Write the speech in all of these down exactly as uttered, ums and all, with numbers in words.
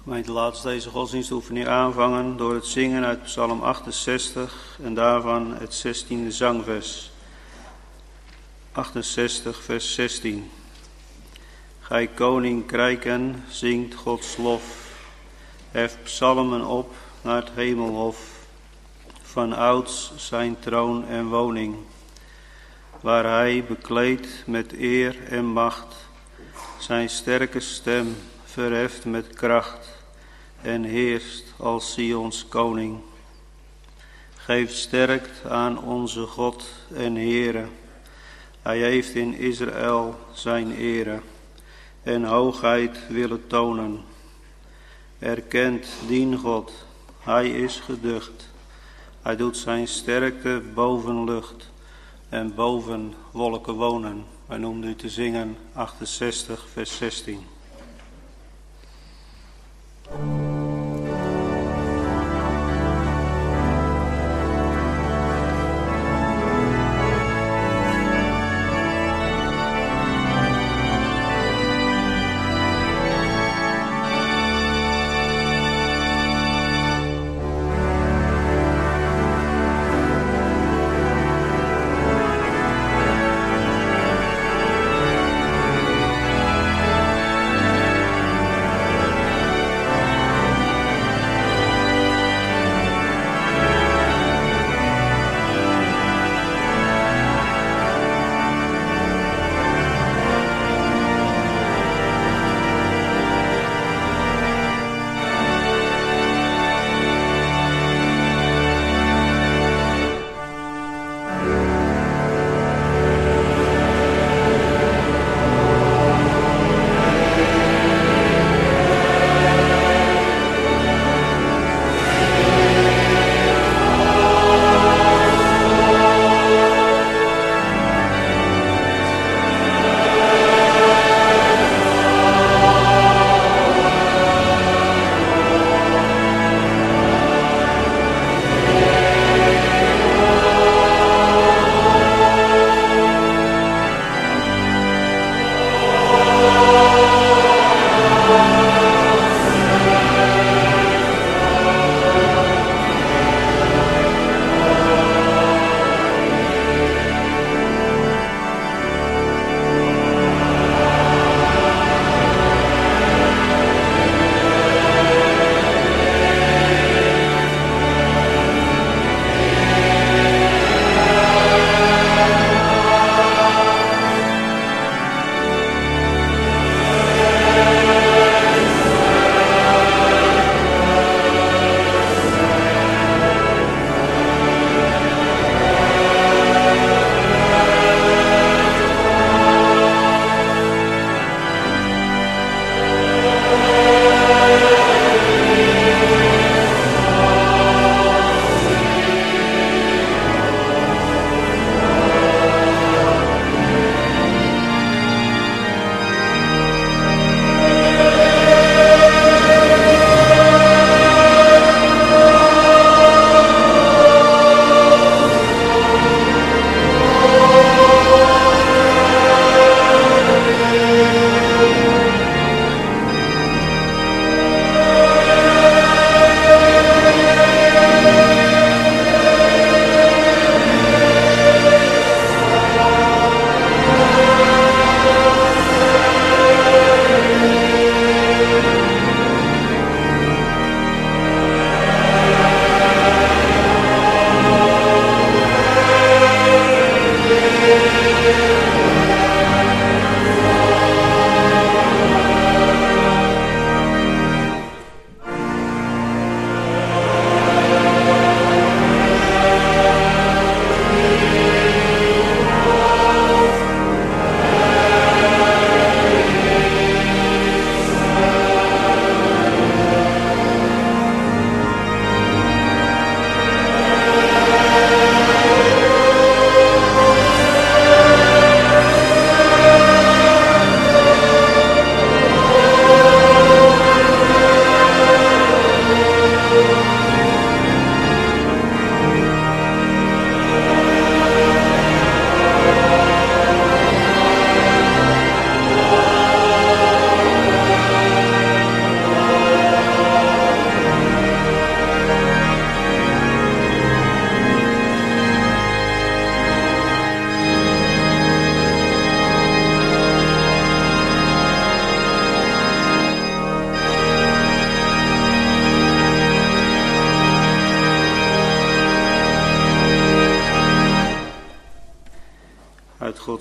Gemeente, laten we deze godsdienstoefening aanvangen door het zingen uit Psalm achtenzestig en daarvan het zestiende zangvers. achtenzestig, vers zestien. Gij koning krijken, zingt Gods lof. Hef psalmen op naar het hemelhof. Van ouds zijn troon en woning. Waar hij bekleedt met eer en macht. Zijn sterke stem verheft met kracht. En heerst als Sions koning. Geef sterkt aan onze God en Heere. Hij heeft in Israël zijn ere en hoogheid willen tonen. Erkent dien God, hij is geducht. Hij doet zijn sterkte boven lucht en boven wolken wonen. Wij noemen u te zingen achtenzestig, vers zestien. Thank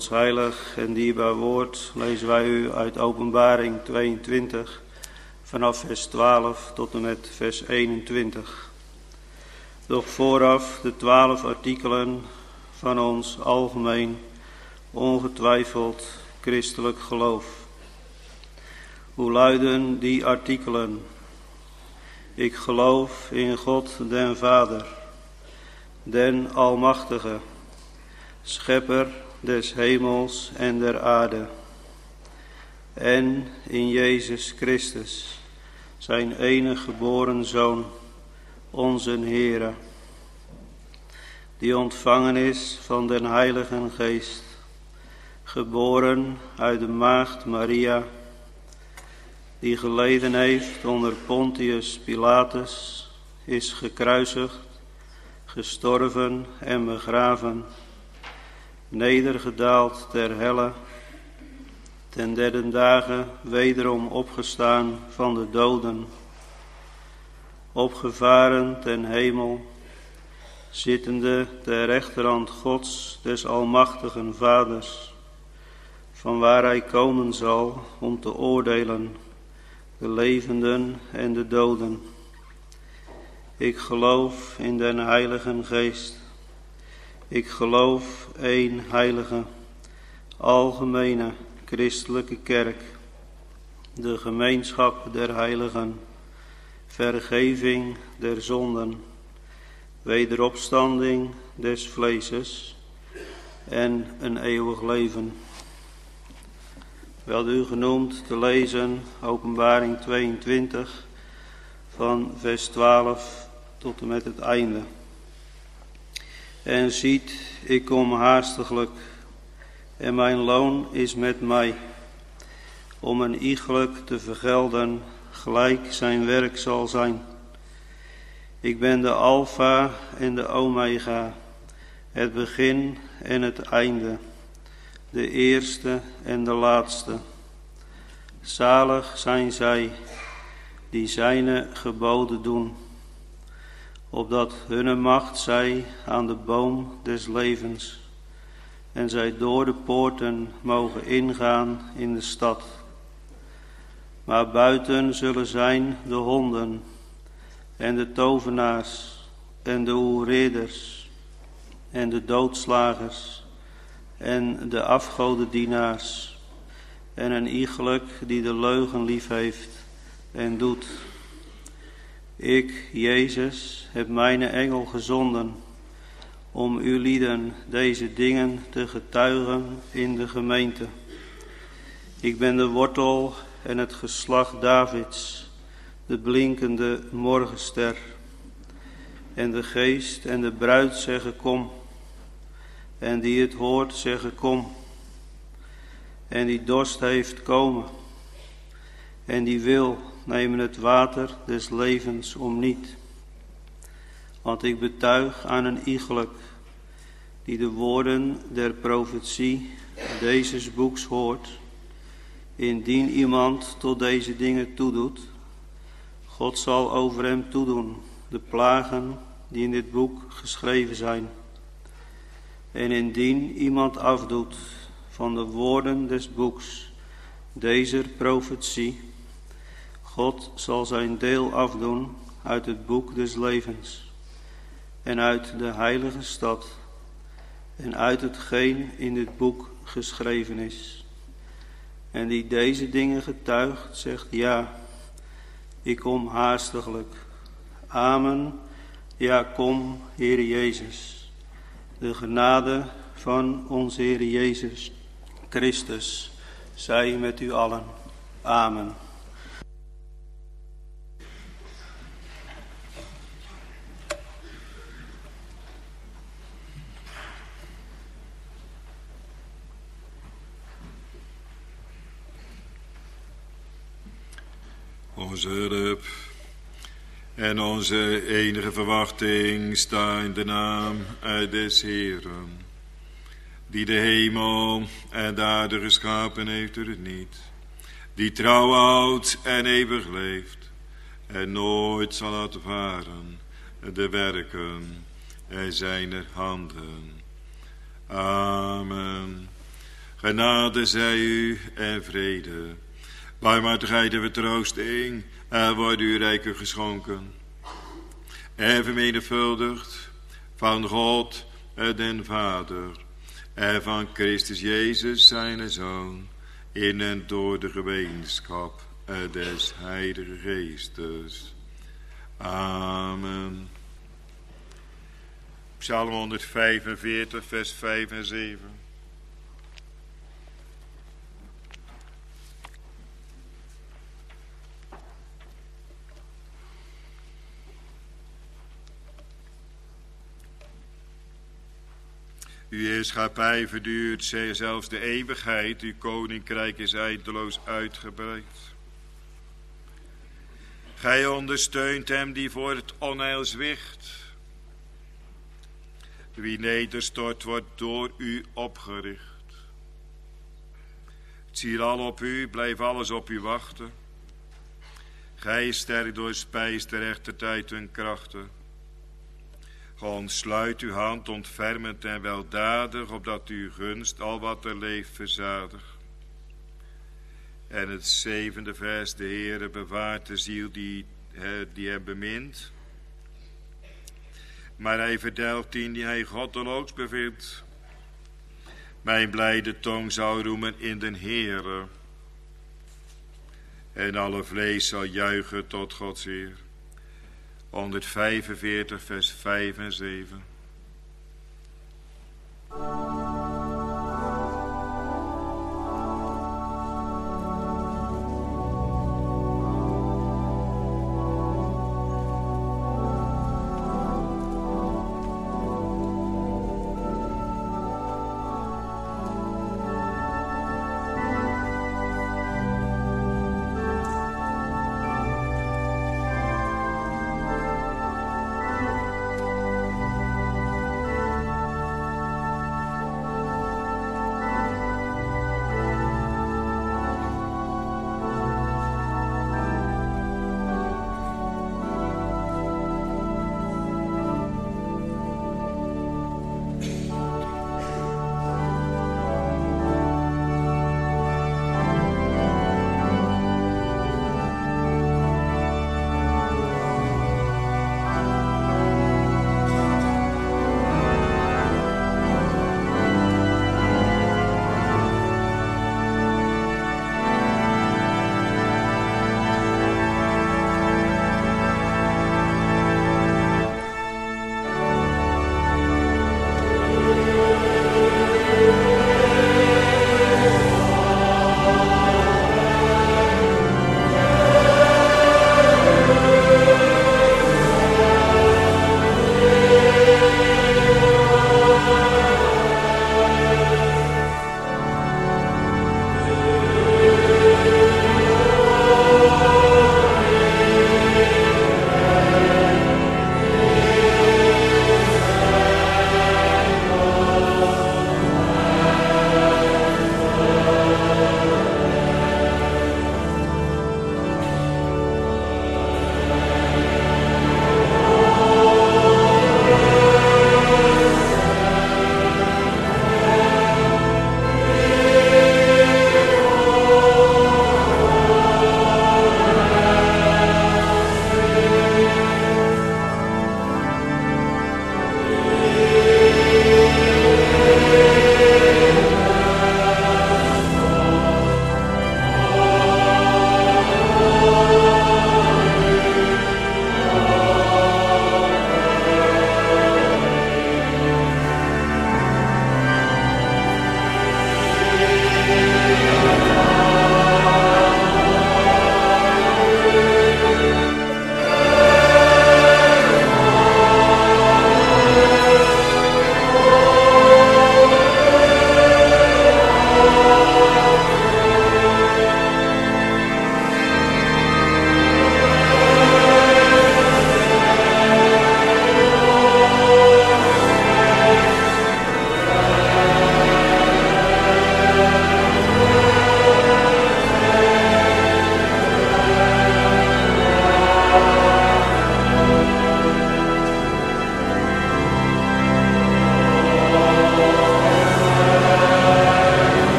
Gods heilig en dierbaar woord lezen wij u uit Openbaring tweeëntwintig vanaf vers twaalf tot en met vers eenentwintig. Doch vooraf de twaalf artikelen van ons algemeen, ongetwijfeld christelijk geloof. Hoe luiden die artikelen? Ik geloof in God den Vader, den Almachtige, Schepper des hemels en der aarde, en in Jezus Christus, zijn enige geboren Zoon, onze Heere, die ontvangen is van den Heiligen Geest, geboren uit de maagd Maria, die geleden heeft onder Pontius Pilatus, is gekruisigd, gestorven en begraven, nedergedaald ter helle, ten derde dagen wederom opgestaan van de doden, opgevaren ten hemel, zittende ter rechterhand Gods des Almachtigen Vaders, van waar hij komen zal om te oordelen de levenden en de doden. Ik geloof in den Heiligen Geest. Ik geloof één heilige, algemene, christelijke kerk, de gemeenschap der heiligen, vergeving der zonden, wederopstanding des vleeses en een eeuwig leven. Wel u genoemd te lezen Openbaring tweeëntwintig van vers twaalf tot en met het einde. En ziet, ik kom haastiglijk, en mijn loon is met mij, om een iegelijk te vergelden, gelijk zijn werk zal zijn. Ik ben de Alpha en de Omega, het begin en het einde, de eerste en de laatste. Zalig zijn zij die zijne geboden doen, opdat hunne macht zij aan de boom des levens, en zij door de poorten mogen ingaan in de stad. Maar buiten zullen zijn de honden, en de tovenaars, en de hoereerders, en de doodslagers, en de afgodendienaars, en een iegelijk die de leugen lief heeft en doet. Ik, Jezus, heb mijn engel gezonden om u lieden deze dingen te getuigen in de gemeente. Ik ben de wortel en het geslacht Davids, de blinkende morgenster. En de geest en de bruid zeggen kom, en die het hoort zeggen kom, en die dorst heeft komen, en die wil nemen het water des levens om niet. Want ik betuig aan een iegelijk die de woorden der profetie deze boeks hoort, indien iemand tot deze dingen toedoet, God zal over hem toedoen de plagen die in dit boek geschreven zijn. En indien iemand afdoet van de woorden des boeks deze profetie, God zal zijn deel afdoen uit het boek des levens en uit de heilige stad en uit hetgeen in dit boek geschreven is. En die deze dingen getuigt, zegt ja, ik kom haastiglijk. Amen. Ja, kom, Heer Jezus. De genade van onze Heer Jezus Christus zij met u allen. Amen. Onze hulp en onze enige verwachting staat in de naam uit des Heeren, die de hemel en de aarde geschapen heeft door het niet, die trouw houdt en eeuwig leeft en nooit zal laten varen de werken zijner handen. Amen. Genade zij u en vrede. Barmhartigheid en vertroosting, er wordt u rijker geschonken. En vermenigvuldigd van God den Vader en van Christus Jezus zijn Zoon, in en door de gemeenschap des Heilige Geestes. Amen. Psalm honderdvijfenveertig, vers vijf en zeven. Uw heerschappij verduurt zelfs de eeuwigheid, uw koninkrijk is eindeloos uitgebreid. Gij ondersteunt hem die voor het onheil zwicht. Wie nederstort wordt door u opgericht. Het ziel al op u, blijf alles op u wachten. Gij sterk door spijs de rechte tijd hun krachten. Ontsluit uw hand ontfermend en weldadig, opdat uw gunst al wat er leeft verzadigt. En het zevende vers, de Heere bewaart de ziel die, die hem bemint. Maar hij verdelgt die die hij goddelooks bevindt. Mijn blijde tong zal roemen in den Heere. En alle vlees zal juichen tot Gods eer. honderdvijfenveertig, vers vijf en zeven.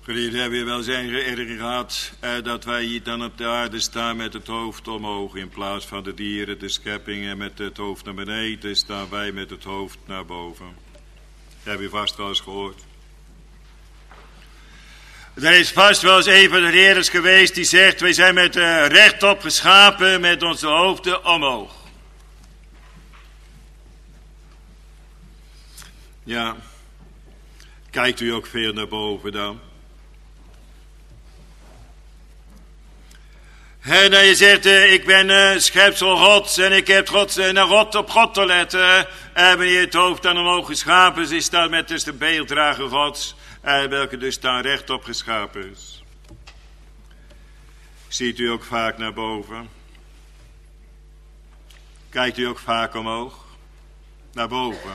Geliefden, hebben we wel zijn herinnering gehad eh, dat wij hier dan op de aarde staan met het hoofd omhoog. In plaats van de dieren, de scheppingen met het hoofd naar beneden, staan wij met het hoofd naar boven. Dat heb je vast wel eens gehoord. Er is vast wel eens een van de leerders geweest die zegt, wij zijn met uh, rechtop geschapen met onze hoofden omhoog. Ja, kijkt u ook veel naar boven dan? En dan je zegt, uh, ik ben uh, schepsel Gods en ik heb Gods, uh, naar God, op God te letten. En uh, wanneer het hoofd dan omhoog geschapen is, is dat met dus de beelddrager Gods. Uh, welke dus daar rechtop geschapen is. Ziet u ook vaak naar boven? Kijkt u ook vaak omhoog? Naar boven?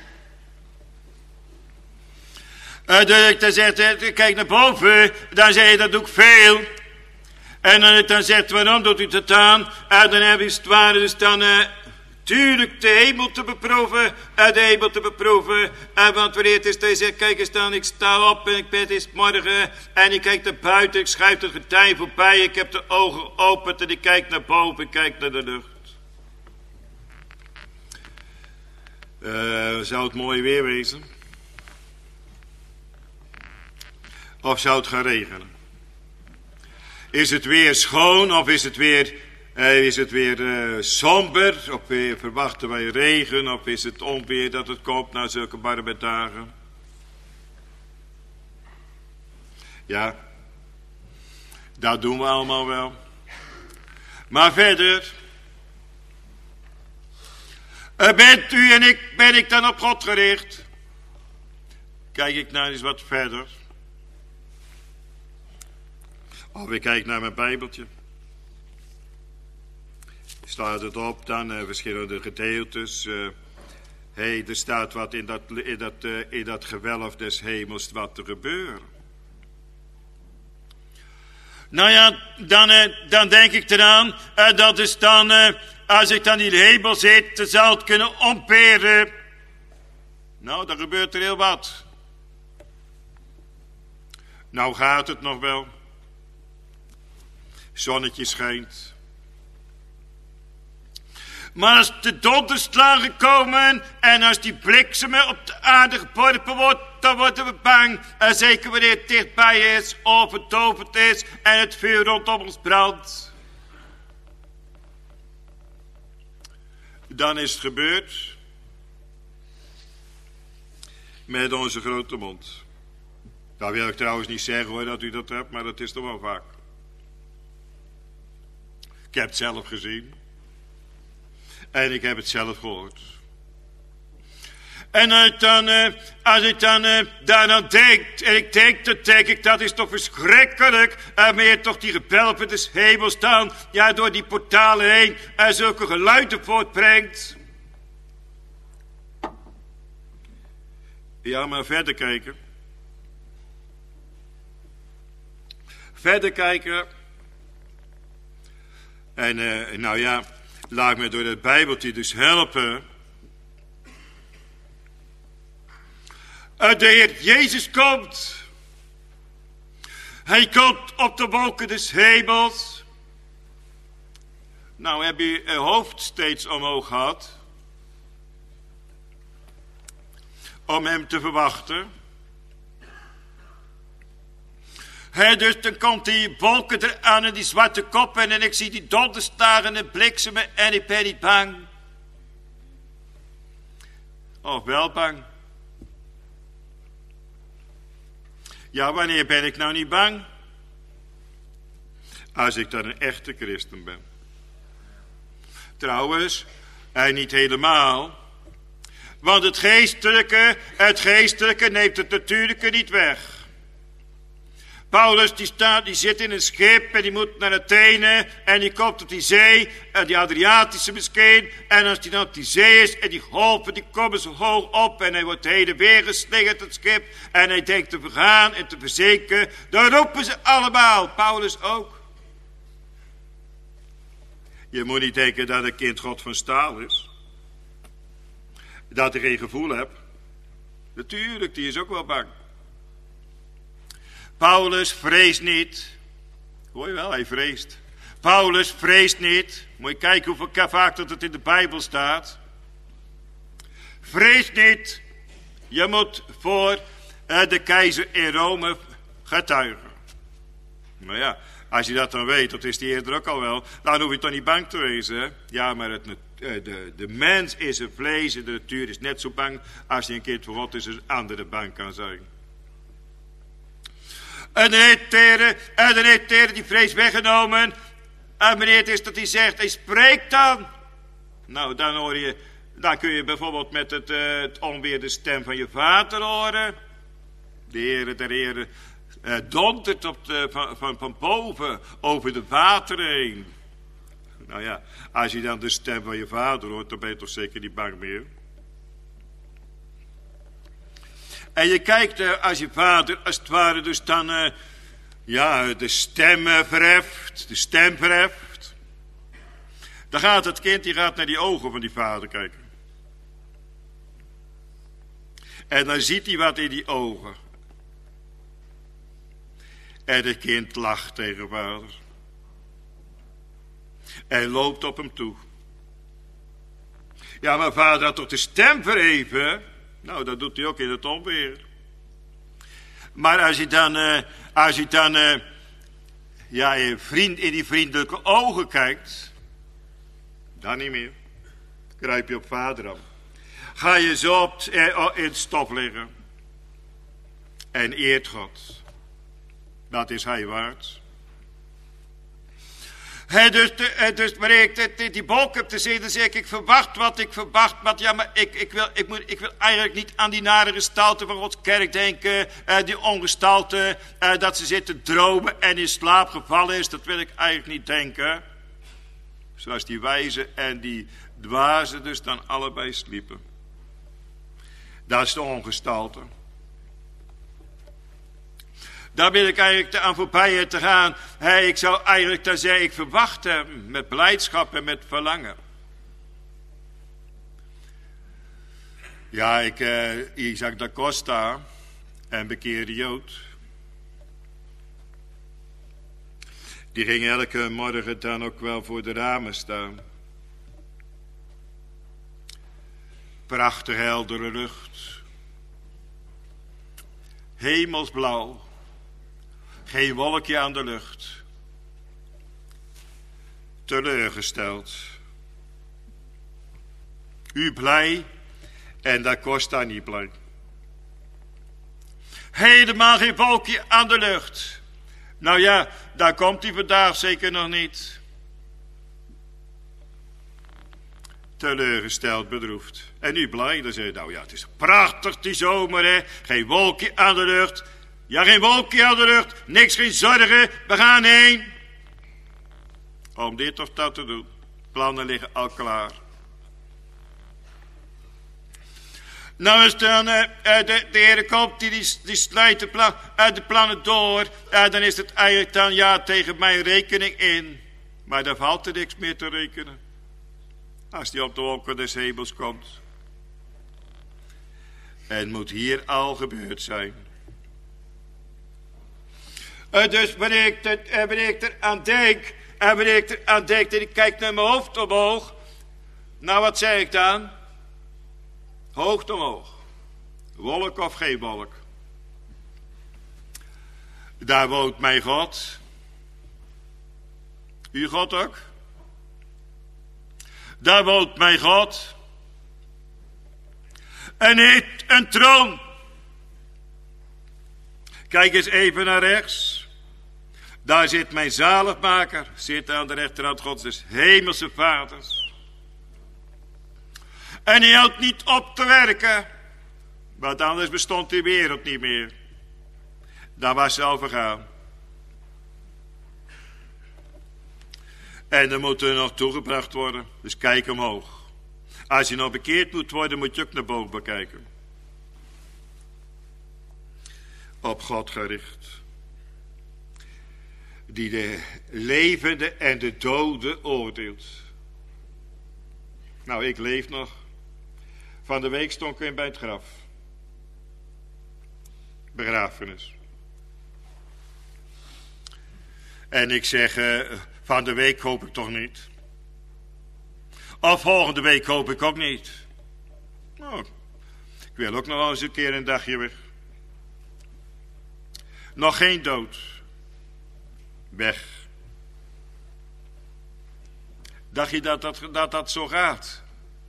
Uh, dan zegt hij, kijk naar boven, dan zeg je, dat doe ik veel. En dan, dan zegt hij, waarom doet u dat aan? Uh, dan heb je het ware dus dan... Uh, Tuurlijk de hemel te beproeven, uh, de hemel te beproeven. Uh, want wanneer het is dat je zegt, kijk eens dan, ik sta op en ik ben, het is morgen. En ik kijk naar buiten, ik schuif het getij voorbij. Ik heb de ogen geopend en ik kijk naar boven, ik kijk naar de lucht. Uh, zou het mooi weer wezen? Of zou het gaan regenen? Is het weer schoon of is het weer... Uh, is het weer uh, somber, of weer verwachten wij regen, of is het onweer dat het komt na zulke barme dagen? Ja, dat doen we allemaal wel. Maar verder, uh, bent u en ik, ben ik dan op God gericht? Kijk ik nou eens wat verder. Of ik kijk naar mijn Bijbeltje. Staat het op dan, uh, verschillende gedeeltes. Uh, hey, er staat wat in dat, in, dat, uh, in dat gewelf des hemels wat te gebeuren. Nou ja, dan, uh, dan denk ik eraan, uh, dat is dan, uh, als ik dan in de hemel zit, dan zal het kunnen omperen. Nou, dan gebeurt er heel wat. Nou gaat het nog wel. Zonnetje schijnt. Maar als de donderslagen komen en als die bliksemen op de aarde geworpen wordt, dan worden we bang. En zeker wanneer het dichtbij is, overtoverd is en het vuur rondom ons brandt. Dan is het gebeurd met onze grote mond. Dat wil ik trouwens niet zeggen hoor dat u dat hebt, maar dat is toch wel vaak. Ik heb het zelf gezien. En ik heb het zelf gehoord. En als ik dan, uh, als ik dan uh, daar aan denk, en ik denk, dan denk ik, dat is toch verschrikkelijk, uh, meer toch die gebelpen des hemels dan, ja, door die portalen heen, en uh, zulke geluiden voortbrengt. Ja, maar verder kijken. Verder kijken. En, uh, nou ja... Laat me door het Bijbeltje dus helpen. De Heer Jezus komt. Hij komt op de wolken des hemels. Nou, heb je je hoofd steeds omhoog gehad. Om hem te verwachten. He, dus dan komt die wolken eraan en die zwarte koppen en ik zie die donderslagen en bliksemen en ik ben niet bang. Of wel bang. Ja, wanneer ben ik nou niet bang? Als ik dan een echte christen ben. Trouwens, hij niet helemaal. Want het geestelijke, het geestelijke neemt het natuurlijke niet weg. Paulus die staat, die zit in een schip en die moet naar Athene en die komt op die zee, die Adriatische misschien. En als die dan op die zee is en die golven die komen zo hoog op en hij wordt heen en weer geslingerd het schip. En hij denkt te vergaan en te verzinken. Dan roepen ze allemaal, Paulus ook. Je moet niet denken dat een kind God van staal is. Dat hij geen gevoel hebt. Natuurlijk, die is ook wel bang. Paulus vreest niet. Hoor je wel, hij vreest. Paulus vreest niet. Moet je kijken hoeveel vaak dat het in de Bijbel staat. Vrees niet. Je moet voor de keizer in Rome getuigen. Nou ja, als je dat dan weet, dat is die eerder ook al wel, dan hoef je toch niet bang te wezen. Hè? Ja, maar het, de, de mens is een vlees en de natuur is net zo bang als hij een kind van God is, een andere bang kan zijn. En de heer en de heer die vrees weggenomen. En wanneer het is dat hij zegt, hij spreekt dan. Nou, dan hoor je, dan kun je bijvoorbeeld met het, uh, het onweer de stem van je vader horen. De Heer, de Heer uh, dondert op de, van, van, van boven over de wateren heen. Nou ja, als je dan de stem van je vader hoort, dan ben je toch zeker niet bang meer. En je kijkt uh, als je vader, als het ware, dus dan uh, ja, de stem uh, verheft, de stem verheft. Dan gaat het kind, die gaat naar die ogen van die vader kijken. En dan ziet hij wat in die ogen. En het kind lacht tegen vader. En loopt op hem toe. Ja, maar vader had toch de stem verheven? Nou, dat doet hij ook in het onweer. Maar als je dan, uh, als je dan uh, ja, in, vriend, in die vriendelijke ogen kijkt, dan niet meer. Grijp je op vader aan. Ga je zo op, uh, in het stof liggen. En eert God. Dat is hij waard. He, dus, de, dus wanneer ik die, die wolk heb te zien, dan zeg ik, ik verwacht wat ik verwacht. Maar ja, maar ik, ik, wil, ik, moet, ik wil eigenlijk niet aan die nare gestalte van Gods kerk denken. Uh, die ongestalte, uh, dat ze zitten dromen en in slaap gevallen is. Dat wil ik eigenlijk niet denken. Zoals die wijze en die dwazen dus dan allebei sliepen. Dat is de ongestalte. Daar wil ik eigenlijk aan voorbij te gaan. Hey, ik zou eigenlijk dan zeggen, ik verwacht hem met blijdschap en met verlangen. Ja, ik, uh, Isaac da Costa, een bekeerde Jood. Die ging elke morgen dan ook wel voor de ramen staan. Prachtig heldere lucht. Hemelsblauw. Geen wolkje aan de lucht. Teleurgesteld. U blij en da Costa niet blij. Helemaal geen wolkje aan de lucht. Nou ja, daar komt hij vandaag zeker nog niet. Teleurgesteld, bedroefd. En u blij, dan zei je, nou ja, het is prachtig die zomer, hè. Geen wolkje aan de lucht. Ja, geen wolkje aan de lucht, niks, geen zorgen, we gaan heen. Om dit of dat te doen. Plannen liggen al klaar. Nou is dan, uh, de, de Heer komt, die, die, die slijt de, plan, uh, de plannen door. Uh, dan is het eigenlijk dan, ja, tegen mijn rekening in. Maar daar valt er niks meer te rekenen. Als die op de wolken des hemels komt. En moet hier al gebeurd zijn. Uh, dus wanneer ik, er, uh, wanneer ik er aan denk, en wanneer ik er aan denk en ik kijk naar mijn hoofd omhoog, nou wat zeg ik dan? Hoogte omhoog. Wolk of geen wolk. Daar woont mijn God. Uw God ook? Daar woont mijn God. En heeft een troon. Kijk eens even naar rechts. Daar zit mijn zaligmaker. Zit aan de rechterhand Gods des hemelse vaders. En hij houdt niet op te werken. Want anders bestond die wereld niet meer. Dan was ze al vergaan. En dan moet er nog toegebracht worden. Dus kijk omhoog. Als je nog bekeerd moet worden, moet je ook naar boven bekijken. Op God gericht. Die de levende en de doden oordeelt. Nou, ik leef nog. Van de week stond ik weer bij het graf. Begrafenis. En ik zeg, uh, van de week koop ik toch niet. Of volgende week koop ik ook niet. Nou, ik wil ook nog wel eens een keer een dagje weg. Nog geen dood. Weg. Dacht je dat dat, dat dat zo gaat?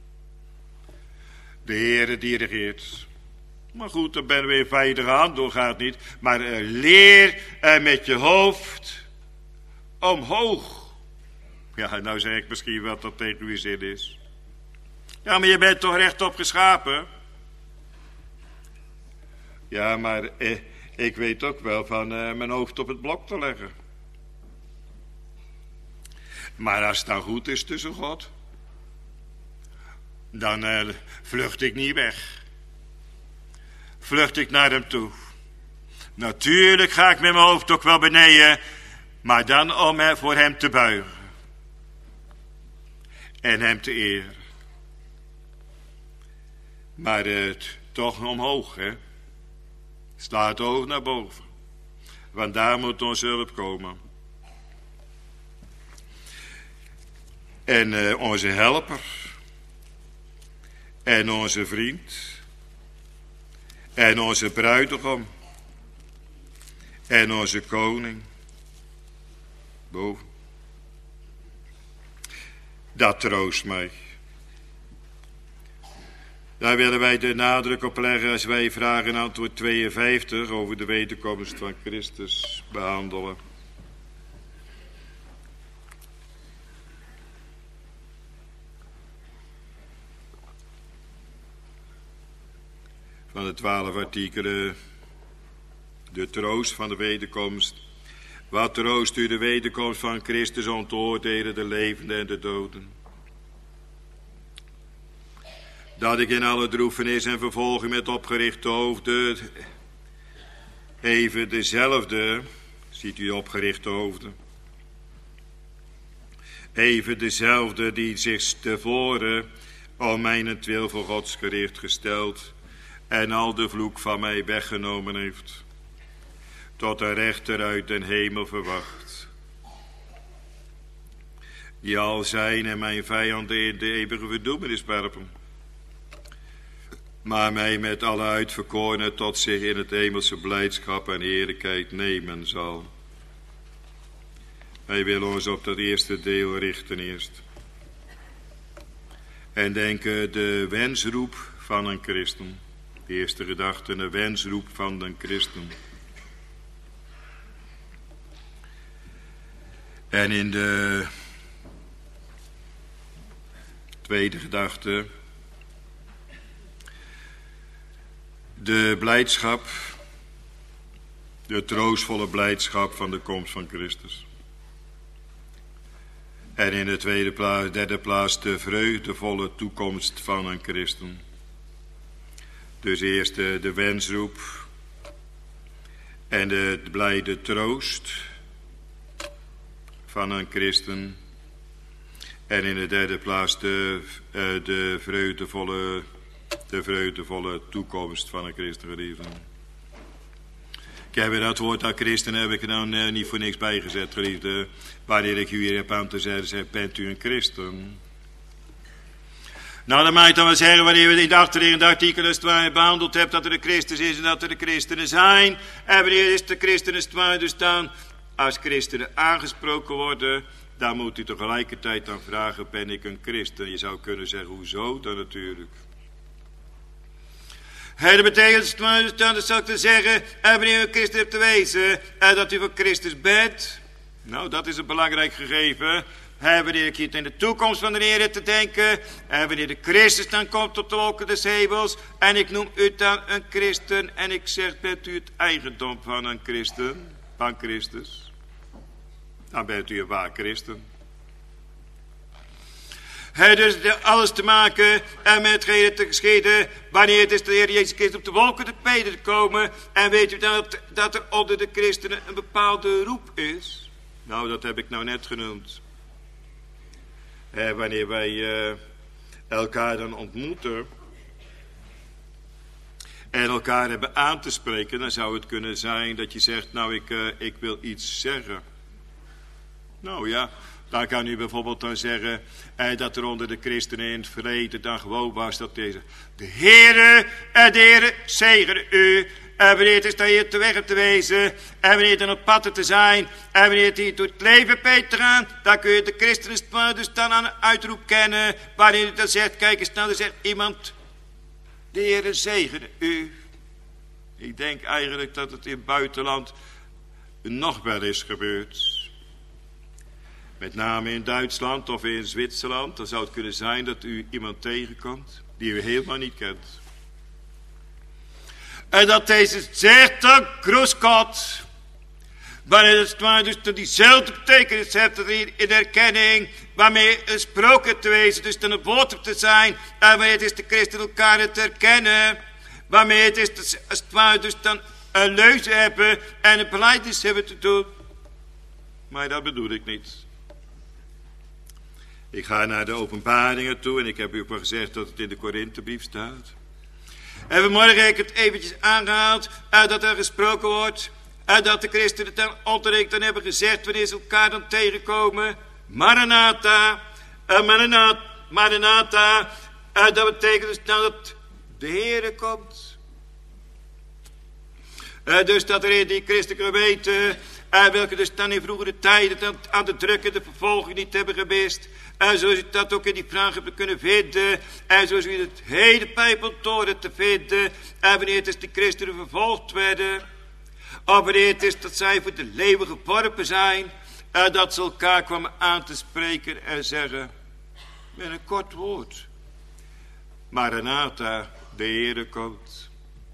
De Heere dirigeert. Maar goed, dan ben we in veilige hand, door gaat niet. Maar uh, leer uh, met je hoofd omhoog. Ja, nou zeg ik misschien wat dat tegen uw zin is. Ja, maar je bent toch rechtop geschapen? Ja, maar eh, ik weet ook wel van uh, mijn hoofd op het blok te leggen. Maar als het dan goed is tussen God, dan uh, vlucht ik niet weg. Vlucht ik naar hem toe. Natuurlijk ga ik met mijn hoofd ook wel beneden, maar dan om hem, voor hem te buigen. En hem te eren. Maar uh, toch omhoog, hè. Slaat oog naar boven. Want daar moet onze hulp komen. En uh, onze helper. En onze vriend. En onze bruidegom. En onze koning. Boven. Dat troost mij. Daar willen wij de nadruk op leggen als wij vraag en antwoord tweeënvijftig over de wederkomst van Christus behandelen. Van de twaalf artikelen, de troost van de wederkomst. Wat troost u de wederkomst van Christus om te oordelen de levenden en de doden? Dat ik in alle droefenis en vervolging met opgerichte hoofden, even dezelfde, ziet u opgerichte hoofden, even dezelfde die zich tevoren om mijnentwil voor Gods gericht gesteld en al de vloek van mij weggenomen heeft, tot de rechter uit den hemel verwacht, die al zijn en mijn vijanden in de eeuwige verdoemenis werpen, maar mij met alle uitverkorenen tot zich in het hemelse blijdschap en heerlijkheid nemen zal. Wij willen ons op dat eerste deel richten eerst. En denken de wensroep van een christen. De eerste gedachte, de wensroep van een christen. En in de tweede gedachte, de blijdschap, de troostvolle blijdschap van de komst van Christus. En in de tweede plaats, derde plaats, de vreugdevolle toekomst van een christen. Dus eerst de, de wensroep en de blijde troost van een christen. En in de derde plaats de, uh, de vreugdevolle De vreugdevolle toekomst van een christen geliefde. Ik heb dat woord aan christen heb ik er dan uh, niet voor niks bijgezet, geliefde. Wanneer ik u hier heb aan te zeggen, zeg, bent u een christen? Nou, dan mag ik dan wel zeggen, wanneer we in de achterliggende artikelen behandeld hebben, dat er de Christus is en dat er de christenen zijn. En wanneer is de christenen dus dan, als christenen aangesproken worden, dan moet u tegelijkertijd dan vragen, ben ik een christen? Je zou kunnen zeggen, hoezo dan natuurlijk? Hey, dat betekent, dat zou ik te zeggen, wanneer u een christen hebt te wezen, dat u van Christus bent. Nou, dat is een belangrijk gegeven. Hey, wanneer ik hier in de toekomst van de Heer heb te denken, en wanneer de Christus dan komt op de wolken des hemels, en ik noem u dan een christen, en ik zeg, bent u het eigendom van een christen, van Christus? Dan bent u een waar christen. Hij dus alles te maken en met hetgeen te geschieden wanneer het is de Heer Jezus Christus op de wolken te peden te komen. En weet u dat, dat er onder de christenen een bepaalde roep is? Nou, dat heb ik nou net genoemd. En wanneer wij uh, elkaar dan ontmoeten en elkaar hebben aan te spreken, dan zou het kunnen zijn dat je zegt, nou ik, uh, ik wil iets zeggen. Nou ja, dan kan u bijvoorbeeld dan zeggen eh, dat er onder de christenen in het verleden dan gewoon was dat deze... De Heere, eh, de Heere, zegene u. En wanneer het is dat je te weg hebt te wezen. En wanneer het dan op pad te zijn. En wanneer het hier door het leven peet te gaan. Dan kun je de christenen dus dan aan een uitroep kennen. Waarin het dan zegt, kijk eens nou, dan zegt iemand. De Heere zegene u. Ik denk eigenlijk dat het in het buitenland nog wel is gebeurd. Met name in Duitsland of in Zwitserland. Dan zou het kunnen zijn dat u iemand tegenkomt die u helemaal niet kent. En dat deze zegt dan, Grüß Gott. Wanneer het maar dus diezelfde betekenis heeft in herkenning. Waarmee gesproken te wezen, dus dan een woord te zijn. En wanneer het is de christen elkaar te herkennen. Waarmee het is als het ware dus dan een leuze hebben en een belijdenis hebben te doen. Maar dat bedoel ik niet. Ik ga naar de openbaringen toe en ik heb u ook al gezegd dat het in de Korinthebrief staat. En vanmorgen heb ik het eventjes aangehaald uh, dat er gesproken wordt. Uh, dat de christenen dan onderling dan hebben gezegd wanneer ze elkaar dan tegenkomen. Maranatha, uh, Maranatha, Maranatha. Uh, dat betekent dus nou dat de Heere komt. Uh, dus dat er in die christelijke gemeente, uh, welke dus dan in vroegere tijden dan aan de druk en de vervolging niet hebben gemist. En zoals u dat ook in die vraag hebt kunnen vinden. En zoals u het hele Bijbeltoren te vinden. En wanneer het is de christenen vervolgd werden. Of wanneer het is dat zij voor de leeuwen geworpen zijn. En dat ze elkaar kwamen aan te spreken en zeggen. Met een kort woord. Maranatha, de Heere komt.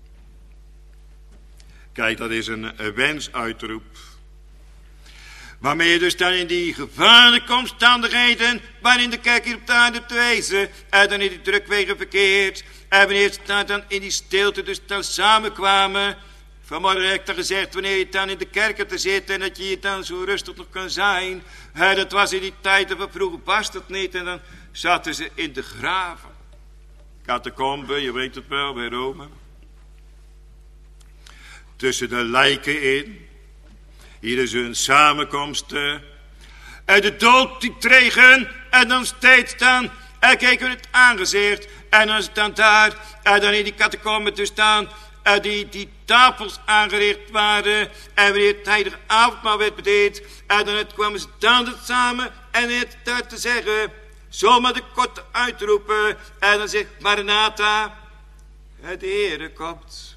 Kijk, dat is een, een wensuitroep. Waarmee je dus dan in die gevaarlijke omstandigheden waarin de kerk hier op de aarde te wezen en dan in die drukwegen verkeerd en wanneer ze dan in die stilte dus dan samenkwamen. Vanmorgen heb ik dan gezegd, wanneer je dan in de kerken te zitten en dat je hier dan zo rustig nog kan zijn. Hè, dat was in die tijden van vroeger past het niet en dan zaten ze in de graven. Catacombe, je weet het wel, bij Rome. Tussen de lijken in. Hier is hun samenkomst. En de dood die tregen. En dan steeds dan. En keken het aangezicht. En dan is het dan daar. En dan in die catacomben te staan. En die, die tafels aangericht waren. En wanneer het tijdige avondmaal werd bediend. En dan kwamen ze dan samen. En het daar te zeggen. Zomaar de korte uitroepen. En dan zegt Maranatha. De Heere komt.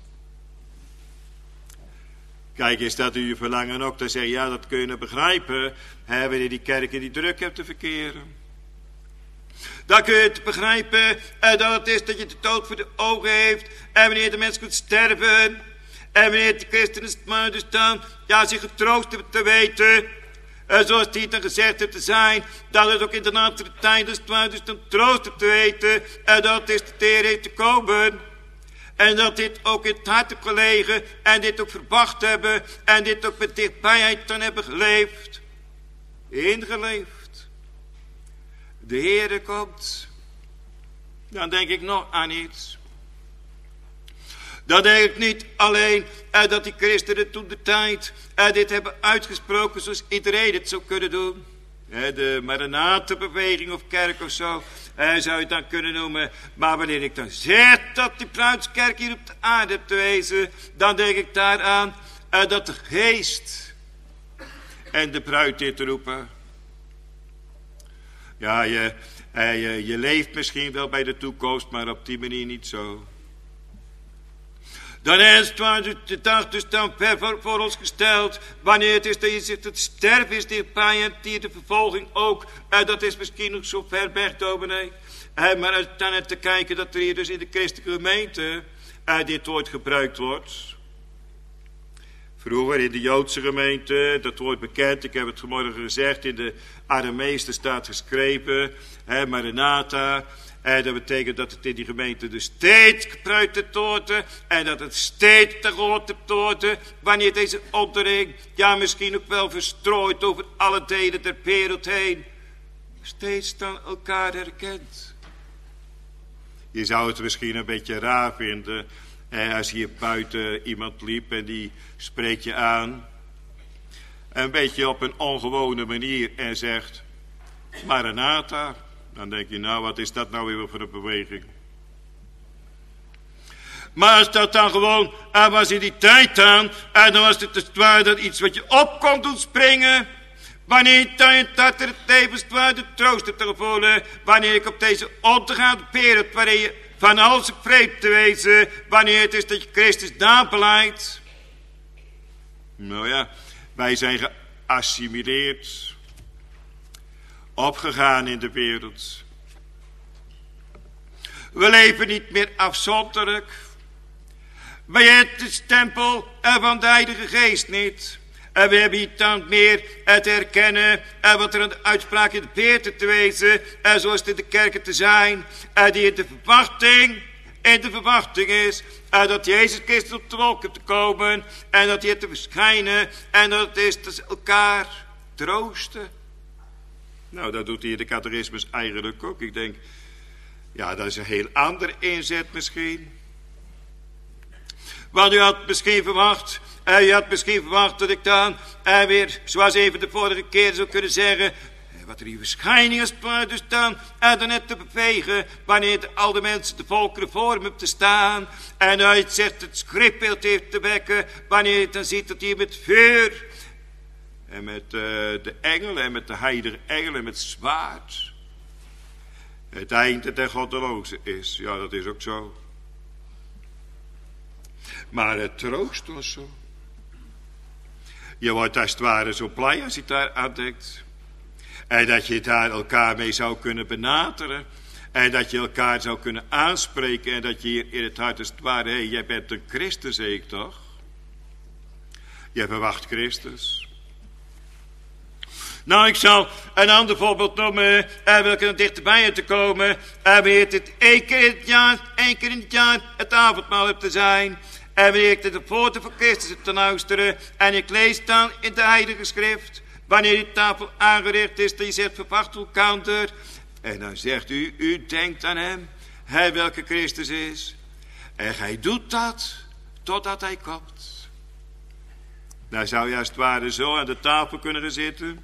Kijk, is dat u verlangen ook? Dan zeg je, ja, dat kun je begrijpen. Hè, wanneer die kerk in die druk hebt te verkeren. Dan kun je het begrijpen eh, dat het is dat je de dood voor de ogen heeft. En wanneer de mens kunt sterven. En wanneer de christenen maar dus dan ja, zich getroost hebben te weten. Eh, zoals hij het dan gezegd heeft te zijn. Dat het ook in de laatste tijd dus, dus dan troost hebt te weten. En dat het is de Heer heeft te komen. En dat dit ook in het hart heeft gelegen. En dit ook verwacht hebben. En dit ook met dichtbijheid dan hebben geleefd. Ingeleefd. De Heere komt. Dan denk ik nog aan iets. Dan denk ik niet alleen eh, dat die christenen toen de tijd eh, dit hebben uitgesproken zoals iedereen het zou kunnen doen. Eh, de Maranatha-beweging of kerk of zo. Eh, zou je het dan kunnen noemen. Maar wanneer ik dan zeg dat die bruidskerk hier op de aarde hebt te wezen. Dan denk ik daaraan uh, dat de geest en de bruid dit roepen. Ja, je, uh, je, je leeft misschien wel bij de toekomst, maar op die manier niet zo. Dan is het de dag dus dan ver voor, voor ons gesteld. Wanneer het is dat je zegt dat sterven is dichtbij en die de vervolging ook. Uh, dat is misschien nog zo ver weg, dominee. Uh, maar als dan net te kijken dat er hier dus in de christelijke gemeente uh, dit woord gebruikt wordt. Vroeger in de Joodse gemeente, dat wordt bekend, ik heb het vanmorgen gezegd, in de Aramees staat geschreven, uh, Maranatha. En dat betekent dat het in die gemeente dus steeds gebruikt wordt. En dat het steeds te gehoord wordt. Wanneer deze onderling, ja misschien ook wel verstrooid over alle delen der wereld heen. Steeds dan elkaar herkent. Je zou het misschien een beetje raar vinden. Eh, als hier buiten iemand liep en die spreekt je aan. een beetje op een ongewone manier en zegt, Maranatha. Dan denk je, nou, wat is dat nou weer voor een beweging? Maar als dat dan gewoon, en was in die tijd aan, en dan was het als het ware dat iets wat je op kon doen springen. Wanneer je dat er tevens de troost te voelen, wanneer ik op deze ondergaande wereld, waarin je van alles vreemd te wezen, wanneer het is dat je Christus nabeleidt. Nou ja, wij zijn geassimileerd, opgegaan in de wereld. We leven niet meer afzonderlijk. Wij hebben de stempel van de Heilige Geest niet. En we hebben niet dan meer het herkennen en wat er aan de uitspraak in de beerte te wezen en zoals het in de kerken te zijn. En die in de verwachting, in de verwachting is en dat Jezus Christus op de wolken te komen en dat hij te verschijnen en dat het is dat ze elkaar troosten. Nou, dat doet hij in de catechismus eigenlijk ook. Ik denk, ja, dat is een heel ander inzet misschien. Want u had misschien verwacht, en u had misschien verwacht dat ik dan en weer, zoals even de vorige keer zou kunnen zeggen, wat er die verschijning is, dus dan, en dan net te bewegen, wanneer de, al de mensen, de volkeren voor hem te staan, en uit zegt het schrikbeeld heeft te wekken, wanneer je dan ziet dat hij met vuur, en met uh, de engelen, en met de heilige engelen, en met zwaard, het einde der goddeloze is. Ja, dat is ook zo. Maar het troost ons zo. Je wordt als het ware zo blij als je daar aan denkt. En dat je daar elkaar mee zou kunnen benaderen. En dat je elkaar zou kunnen aanspreken. En dat je hier in het hart als het ware, hé, hey, jij bent een Christus, zeg ik toch? Je verwacht Christus. Nou, ik zal een ander voorbeeld noemen. En wil ik er dichterbij te komen. En wanneer het één keer in het jaar, één keer in het jaar het avondmaal hebt te zijn. En wanneer ik de poorten van Christus heb te luisteren. En ik lees dan in de Heilige Schrift. Wanneer die tafel aangericht is, dat je zegt, verwacht elkander. En dan zegt u, u denkt aan hem. Hij welke Christus is. En gij doet dat, totdat hij komt. Nou zou je als het ware zo aan de tafel kunnen gaan zitten.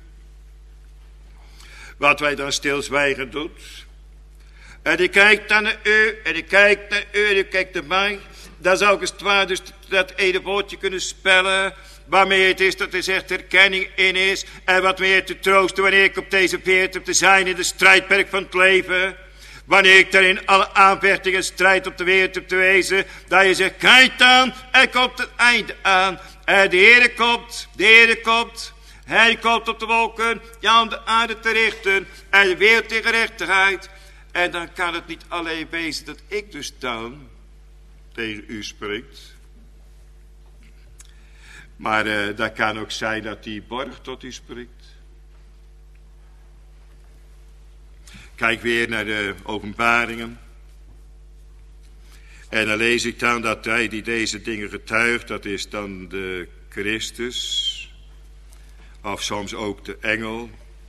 Wat wij dan stilzwijgend doet. En die kijkt dan naar u, en die kijkt naar u, en die kijkt naar mij. Dan zou ik als het ware dus dat ene woordje kunnen spellen. Waarmee het is dat er zegt herkenning in is. En wat meer te troosten wanneer ik op deze wereld heb te zijn in de strijdperk van het leven. Wanneer ik daar in alle aanvechtingen en strijd op de wereld heb te wezen. Dat je zegt, kijk dan, er komt het einde aan. En de Heere komt, de Heere komt. Hij komt op de wolken, ja, om de aarde te richten. En de wereld in gerechtigheid. En dan kan het niet alleen wezen dat ik dus dan tegen u spreekt. Maar uh, dat kan ook zijn dat die borg tot u spreekt. Kijk weer naar de openbaringen. En dan lees ik dan dat hij die deze dingen getuigt, dat is dan de Christus. Of soms ook de engel.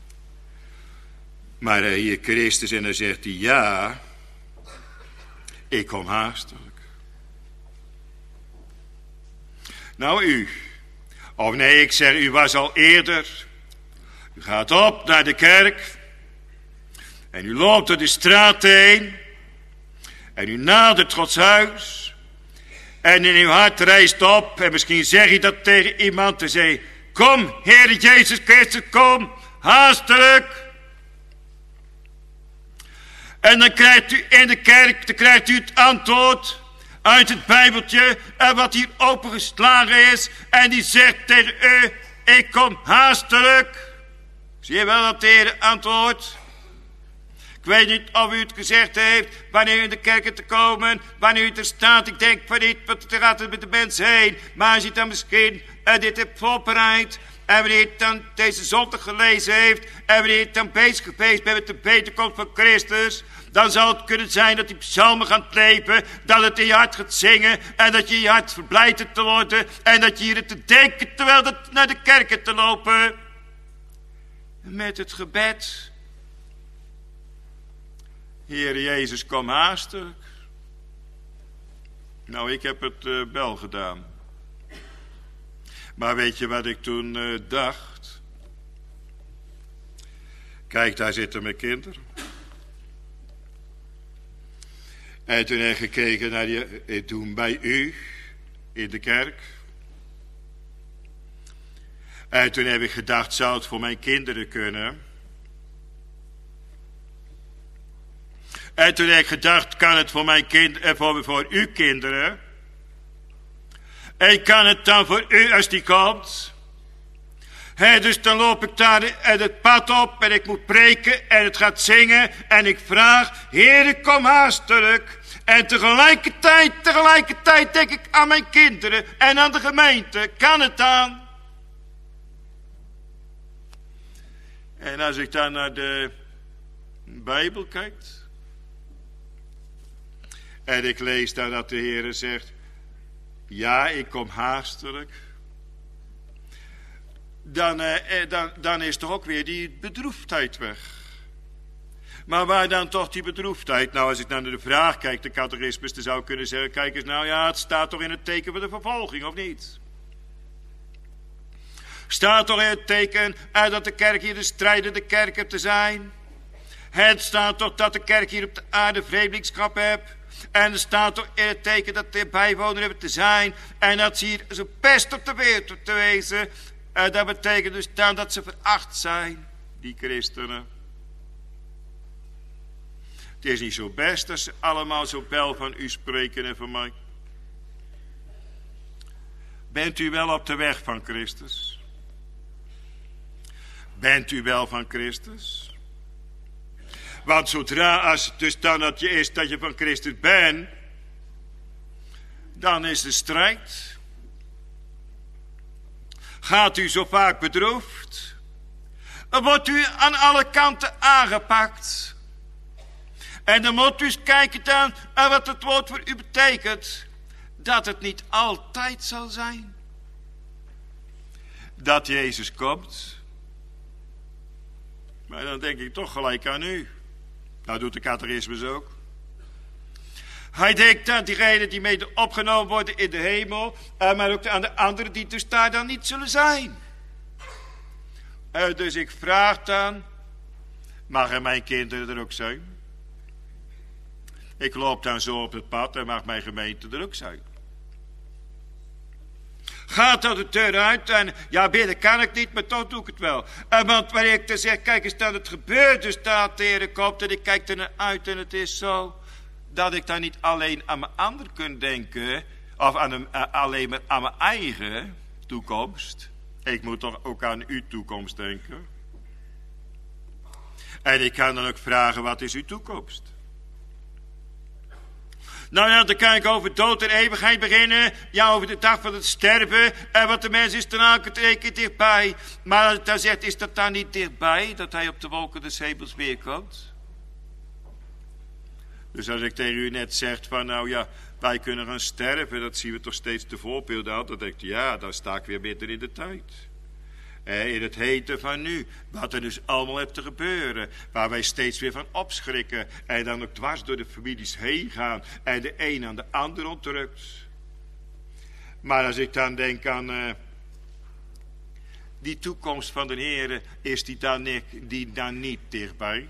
Maar uh, hier Christus en dan zegt hij, ja, ik kom haastelijk. Nou u, of nee, ik zeg, u was al eerder. U gaat op naar de kerk. En u loopt door de straat heen. En u nadert Gods huis. En in uw hart rijst op. En misschien zeg je dat tegen iemand. En zei, kom, Heer Jezus Christus, kom, haastelijk. En dan krijgt u in de kerk, dan krijgt u het antwoord uit het Bijbeltje, en wat hier opengeslagen is, en die zegt tegen u, ik kom haastelijk. Zie je wel dat de Heer antwoordt? Ik weet niet of u het gezegd heeft, wanneer u in de kerken te komen, wanneer u er staat, ik denk van niet, want er gaat het met de mens heen, maar als je dan misschien uh, dit hebt voorbereid, en wanneer je dan deze zondag gelezen heeft, en wanneer je dan bezig geweest bent met de beterkomst van Christus, dan zal het kunnen zijn dat die psalmen gaan leven, dat het in je hart gaat zingen, en dat je in je hart verblijd hebt te worden, en dat je hier te denken, terwijl dat naar de kerken te lopen, met het gebed, Heer Jezus, kom haastelijk. Nou, ik heb het uh, wel gedaan. Maar weet je wat ik toen uh, dacht? Kijk, daar zitten mijn kinderen. En toen heb ik gekeken naar die, toen bij u in de kerk. En toen heb ik gedacht, zou het voor mijn kinderen kunnen? En toen heb ik gedacht, kan het voor mijn kind, en voor, voor uw kinderen? En kan het dan voor u als die komt? He, dus dan loop ik daar het pad op en ik moet preken en het gaat zingen. En ik vraag, Heere, kom haastelijk. En tegelijkertijd, tegelijkertijd denk ik aan mijn kinderen en aan de gemeente. Kan het dan? En als ik dan naar de Bijbel kijk. En ik lees daar dat de Heere zegt, ja, ik kom haastelijk. Dan, eh, dan, dan is toch ook weer die bedroefdheid weg. Maar waar dan toch die bedroefdheid? Nou, als ik naar de vraag kijk, de catechismus, dan zou ik kunnen zeggen, kijk eens, nou ja, het staat toch in het teken van de vervolging, of niet? Staat toch in het teken eh, dat de kerk hier de strijdende kerk hebt te zijn? Het staat toch dat de kerk hier op de aarde vreemdelingschap hebt? En er staat toch in het teken dat de bijwoner hebben te zijn. En dat ze hier zo pest op de wereld te wezen. En dat betekent dus dan dat ze veracht zijn, die christenen. Het is niet zo best dat ze allemaal zo wel van u spreken en van mij. Bent u wel op de weg van Christus? Bent u wel van Christus? Want zodra als het dus dan dat je is dat je van Christus bent, dan is de strijd. Gaat u zo vaak bedroefd? Wordt u aan alle kanten aangepakt? En dan moet u eens kijken dan wat het woord voor u betekent. Dat het niet altijd zal zijn. Dat Jezus komt. Maar dan denk ik toch gelijk aan u. Nou doet de catechismus ook. Hij denkt aan diegenen die mede opgenomen worden in de hemel. Maar ook aan de anderen die dus daar dan niet zullen zijn. Dus ik vraag dan. Mag er mijn kinderen er ook zijn? Ik loop dan zo op het pad en mag mijn gemeente er ook zijn. Gaat dat de deur uit en ja, binnen kan ik niet, maar toch doe ik het wel. En want wanneer ik dan zeg, kijk eens dat het gebeurt, dus dat de Heer komt en ik kijk er naar uit en het is zo, dat ik dan niet alleen aan mijn ander kan denken, of aan een, uh, alleen maar aan mijn eigen toekomst. Ik moet toch ook aan uw toekomst denken. En ik kan dan ook vragen, wat is uw toekomst? Nou ja, dan kan ik over dood en eeuwigheid beginnen. Ja, over de dag van het sterven. En wat de mens is dan elke twee keer dichtbij. Maar als ik dan zegt, is dat dan niet dichtbij? Dat hij op de wolken des hemels weer komt? Dus als ik tegen u net zeg van, nou ja, wij kunnen gaan sterven. Dat zien we toch steeds de voorbeelden uit. Dan denk ik, ja, dan sta ik weer midden in de tijd. In het hete van nu. Wat er dus allemaal heeft te gebeuren. Waar wij steeds weer van opschrikken. En dan ook dwars door de families heen gaan. En de een aan de ander ontrukt. Maar als ik dan denk aan uh, die toekomst van de Heer. Is die dan, niet, die dan niet dichtbij?